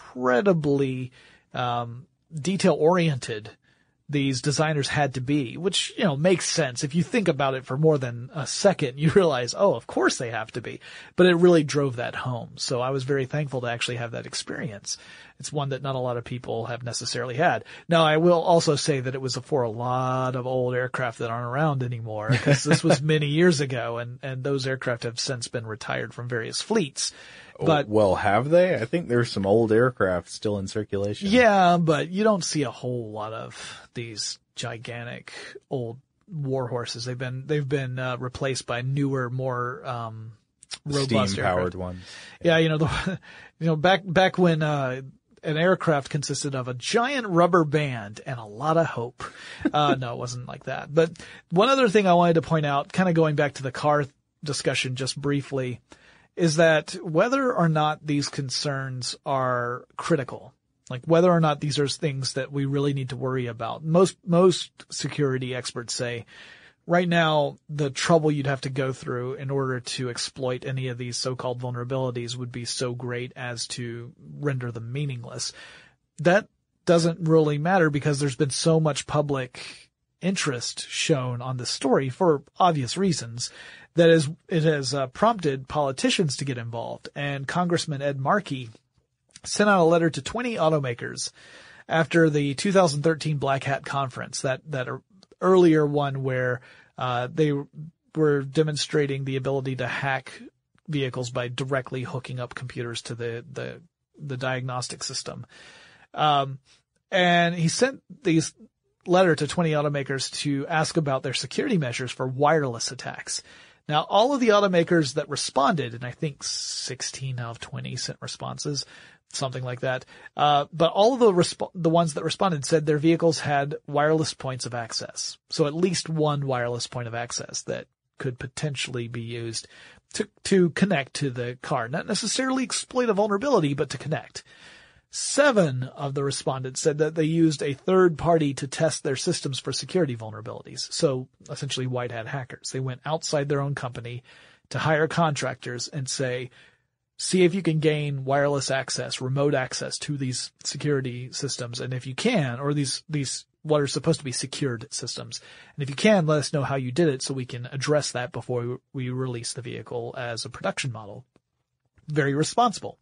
incredibly um detail-oriented these designers had to be, which, you know, makes sense. If you think about it for more than a second, you realize, oh, of course they have to be. But it really drove that home. So I was very thankful to actually have that experience. It's one that not a lot of people have necessarily had. Now, I will also say that it was for a lot of old aircraft that aren't around anymore, because this was many years ago, and, and those aircraft have since been retired from various fleets. But, well, have they? I think there's some old aircraft still in circulation. Yeah, but you don't see a whole lot of these gigantic old war horses. They've been they've been uh, replaced by newer, more um robust steam-powered ones. Yeah, you know the you know back back when uh an aircraft consisted of a giant rubber band and a lot of hope. Uh no, it wasn't like that. But one other thing I wanted to point out, kind of going back to the car discussion just briefly, is that whether or not these concerns are critical, like whether or not these are things that we really need to worry about, most, most security experts say right now the trouble you'd have to go through in order to exploit any of these so-called vulnerabilities would be so great as to render them meaningless. That doesn't really matter, because there's been so much public interest shown on this story for obvious reasons, that is, it has uh, prompted politicians to get involved. And Congressman Ed Markey sent out a letter to twenty automakers after the two thousand thirteen Black Hat Conference, that, that earlier one where uh, they were demonstrating the ability to hack vehicles by directly hooking up computers to the, the, the diagnostic system. Um, and he sent these letter to twenty automakers to ask about their security measures for wireless attacks. Now, all of the automakers that responded, and I think sixteen out of twenty sent responses, something like that, uh, but all of the resp- the ones that responded said their vehicles had wireless points of access. So at least one wireless point of access that could potentially be used to, to connect to the car. Not necessarily exploit a vulnerability, but to connect. Seven of the respondents said that they used a third party to test their systems for security vulnerabilities. So essentially white hat hackers. They went outside their own company to hire contractors and say, see if you can gain wireless access, remote access to these security systems. And if you can, or these, these, what are supposed to be secured systems. And if you can, let us know how you did it so we can address that before we release the vehicle as a production model. Very responsible.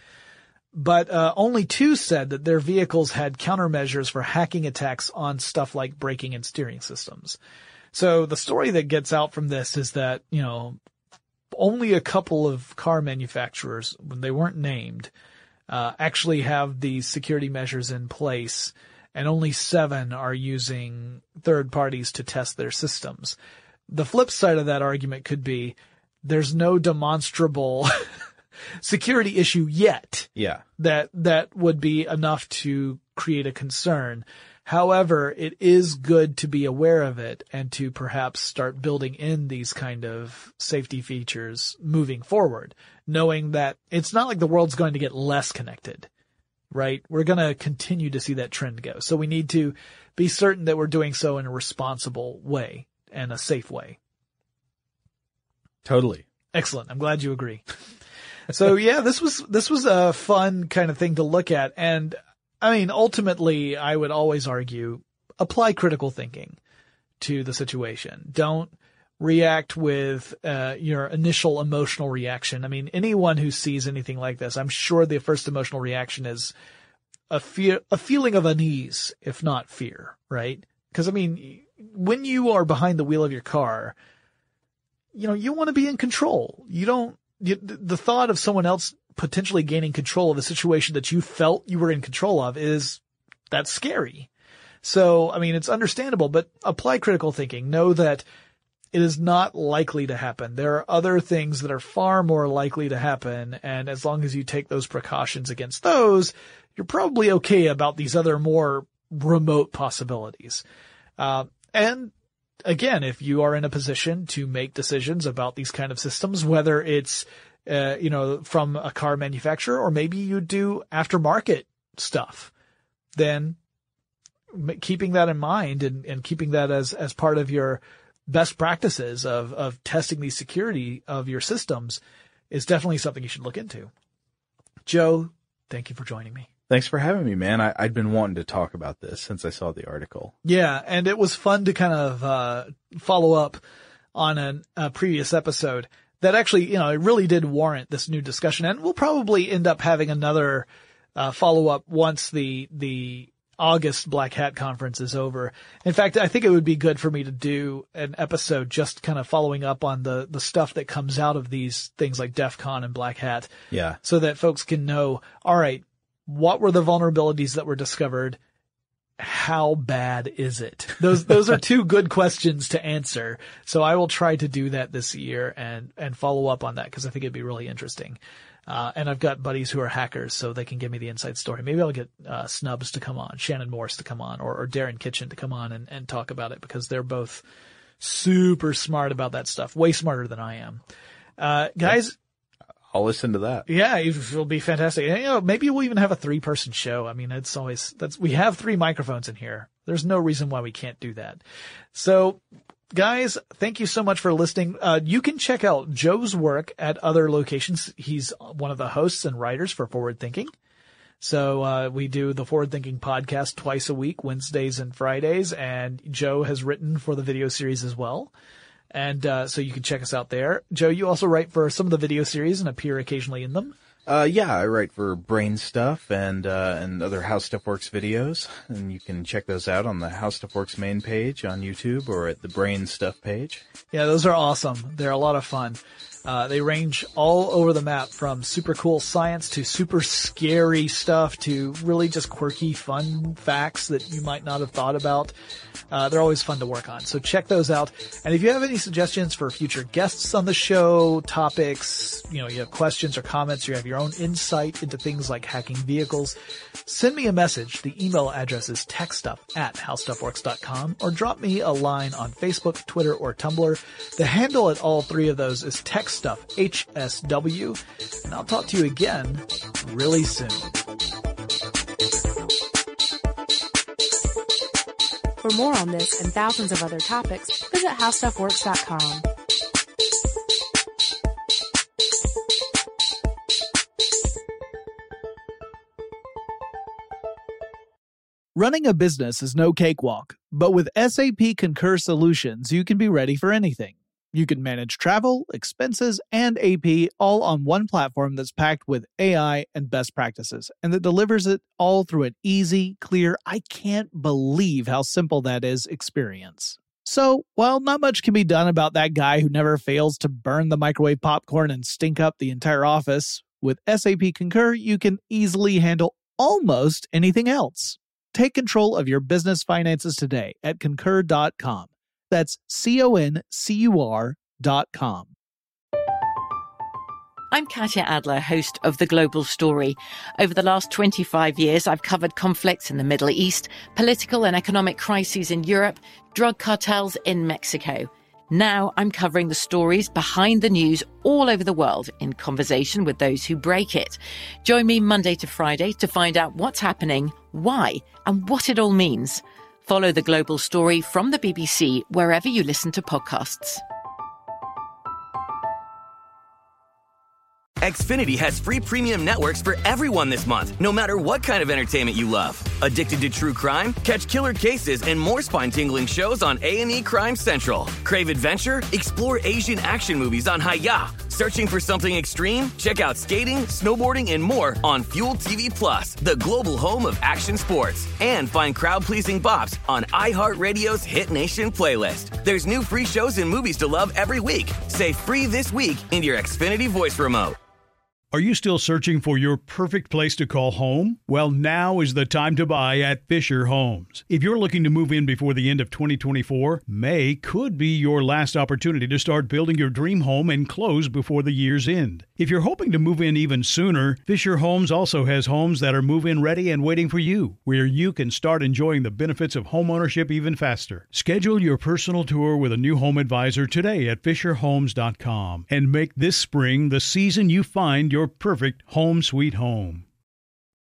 But uh, only two said that their vehicles had countermeasures for hacking attacks on stuff like braking and steering systems. So the story that gets out from this is that, you know, only a couple of car manufacturers, when they weren't named, uh, actually have these security measures in place. and only seven are using third parties to test their systems. The flip side of that argument could be there's no demonstrable security issue yet. Yeah. That, that would be enough to create a concern. However, it is good to be aware of it and to perhaps start building in these kind of safety features moving forward, knowing that it's not like the world's going to get less connected, right? We're going to continue to see that trend go. So we need to be certain that we're doing so in a responsible way and a safe way. Totally. Excellent. I'm glad you agree. So yeah, this was, this was a fun kind of thing to look at. And I mean, ultimately, I would always argue, apply critical thinking to the situation. Don't react with uh, your initial emotional reaction. I mean, anyone who sees anything like this, I'm sure the first emotional reaction is a fear, a feeling of unease, if not fear, right? Because I mean, when you are behind the wheel of your car, you know, you want to be in control. You don't, you, the thought of someone else potentially gaining control of a situation that you felt you were in control of is, that's scary. So, I mean, it's understandable, but apply critical thinking. Know that it is not likely to happen. There are other things that are far more likely to happen. And as long as you take those precautions against those, you're probably okay about these other more remote possibilities. Uh, and again, if you are in a position to make decisions about these kind of systems, whether it's Uh, you know, from a car manufacturer, or maybe you do aftermarket stuff, then keeping that in mind and, and keeping that as, as part of your best practices of, of testing the security of your systems is definitely something you should look into. Joe, thank you for joining me. Thanks for having me, man. I, I'd been wanting to talk about this since I saw the article. Yeah. And it was fun to kind of, uh, follow up on an, a previous episode. That actually, you know, it really did warrant this new discussion, and we'll probably end up having another uh, follow-up once the the August Black Hat conference is over. In fact, I think it would be good for me to do an episode just kind of following up on the the stuff that comes out of these things like DEF CON and Black Hat. Yeah. So that folks can know, all right, what were the vulnerabilities that were discovered? How bad is it? Those, those are two good questions to answer. So I will try to do that this year and, and follow up on that because I think it'd be really interesting. Uh, and I've got buddies who are hackers so they can give me the inside story. Maybe I'll get, uh, Snubs to come on, Shannon Morse to come on, or, or Darren Kitchen to come on and, and talk about it because they're both super smart about that stuff. Way smarter than I am. Uh, guys. I'll listen to that. Yeah, it'll be fantastic. And, you know, maybe we'll even have a three person show. I mean, it's always, that's, we have three microphones in here. There's no reason why we can't do that. So guys, thank you so much for listening. Uh, you can check out Joe's work at other locations. He's one of the hosts and writers for Forward Thinking. So, uh, we do the Forward Thinking podcast twice a week, Wednesdays and Fridays, and Joe has written for the video series as well. And, uh, so you can check us out there. Joe, you also write for some of the video series and appear occasionally in them. Uh, yeah, I write for Brain Stuff and, uh, and other How Stuff Works videos. And you can check those out on the How Stuff Works main page on YouTube or at the Brain Stuff page. Yeah, those are awesome. They're a lot of fun. Uh, they range all over the map from super cool science to super scary stuff to really just quirky, fun facts that you might not have thought about. Uh, they're always fun to work on. So check those out. And if you have any suggestions for future guests on the show, topics, you know, you have questions or comments, you have your own insight into things like hacking vehicles, send me a message. The email address is techstuff at howstuffworks dot com or drop me a line on Facebook, Twitter, or Tumblr. The handle at all three of those is techstuff, H S W. And I'll talk to you again really soon. For more on this and thousands of other topics, visit how stuff works dot com. Running a business is no cakewalk, but with S A P Concur Solutions, you can be ready for anything. You can manage travel, expenses, and A P all on one platform that's packed with A I and best practices, and that delivers it all through an easy, clear, I can't believe how simple that is experience. So, while not much can be done about that guy who never fails to burn the microwave popcorn and stink up the entire office, with S A P Concur, you can easily handle almost anything else. Take control of your business finances today at concur dot com. That's C O N C U R dot com. I'm Katya Adler, host of The Global Story. Over the last twenty-five years, I've covered conflicts in the Middle East, political and economic crises in Europe, drug cartels in Mexico. Now I'm covering the stories behind the news all over the world in conversation with those who break it. Join me Monday to Friday to find out what's happening, why, and what it all means. Follow The Global Story from the B B C wherever you listen to podcasts. Xfinity has free premium networks for everyone this month, no matter what kind of entertainment you love. Addicted to true crime? Catch killer cases and more spine-tingling shows on A and E Crime Central. Crave adventure? Explore Asian action movies on Hi-Ya. Searching for something extreme? Check out skating, snowboarding, and more on Fuel T V Plus, the global home of action sports. And find crowd-pleasing bops on iHeartRadio's Hit Nation playlist. There's new free shows and movies to love every week. Say free this week in your Xfinity voice remote. Are you still searching for your perfect place to call home? Well, now is the time to buy at Fisher Homes. If you're looking to move in before the end of twenty twenty-four, May could be your last opportunity to start building your dream home and close before the year's end. If you're hoping to move in even sooner, Fisher Homes also has homes that are move-in ready and waiting for you, where you can start enjoying the benefits of homeownership even faster. Schedule your personal tour with a new home advisor today at fisher homes dot com and make this spring the season you find your perfect home sweet home.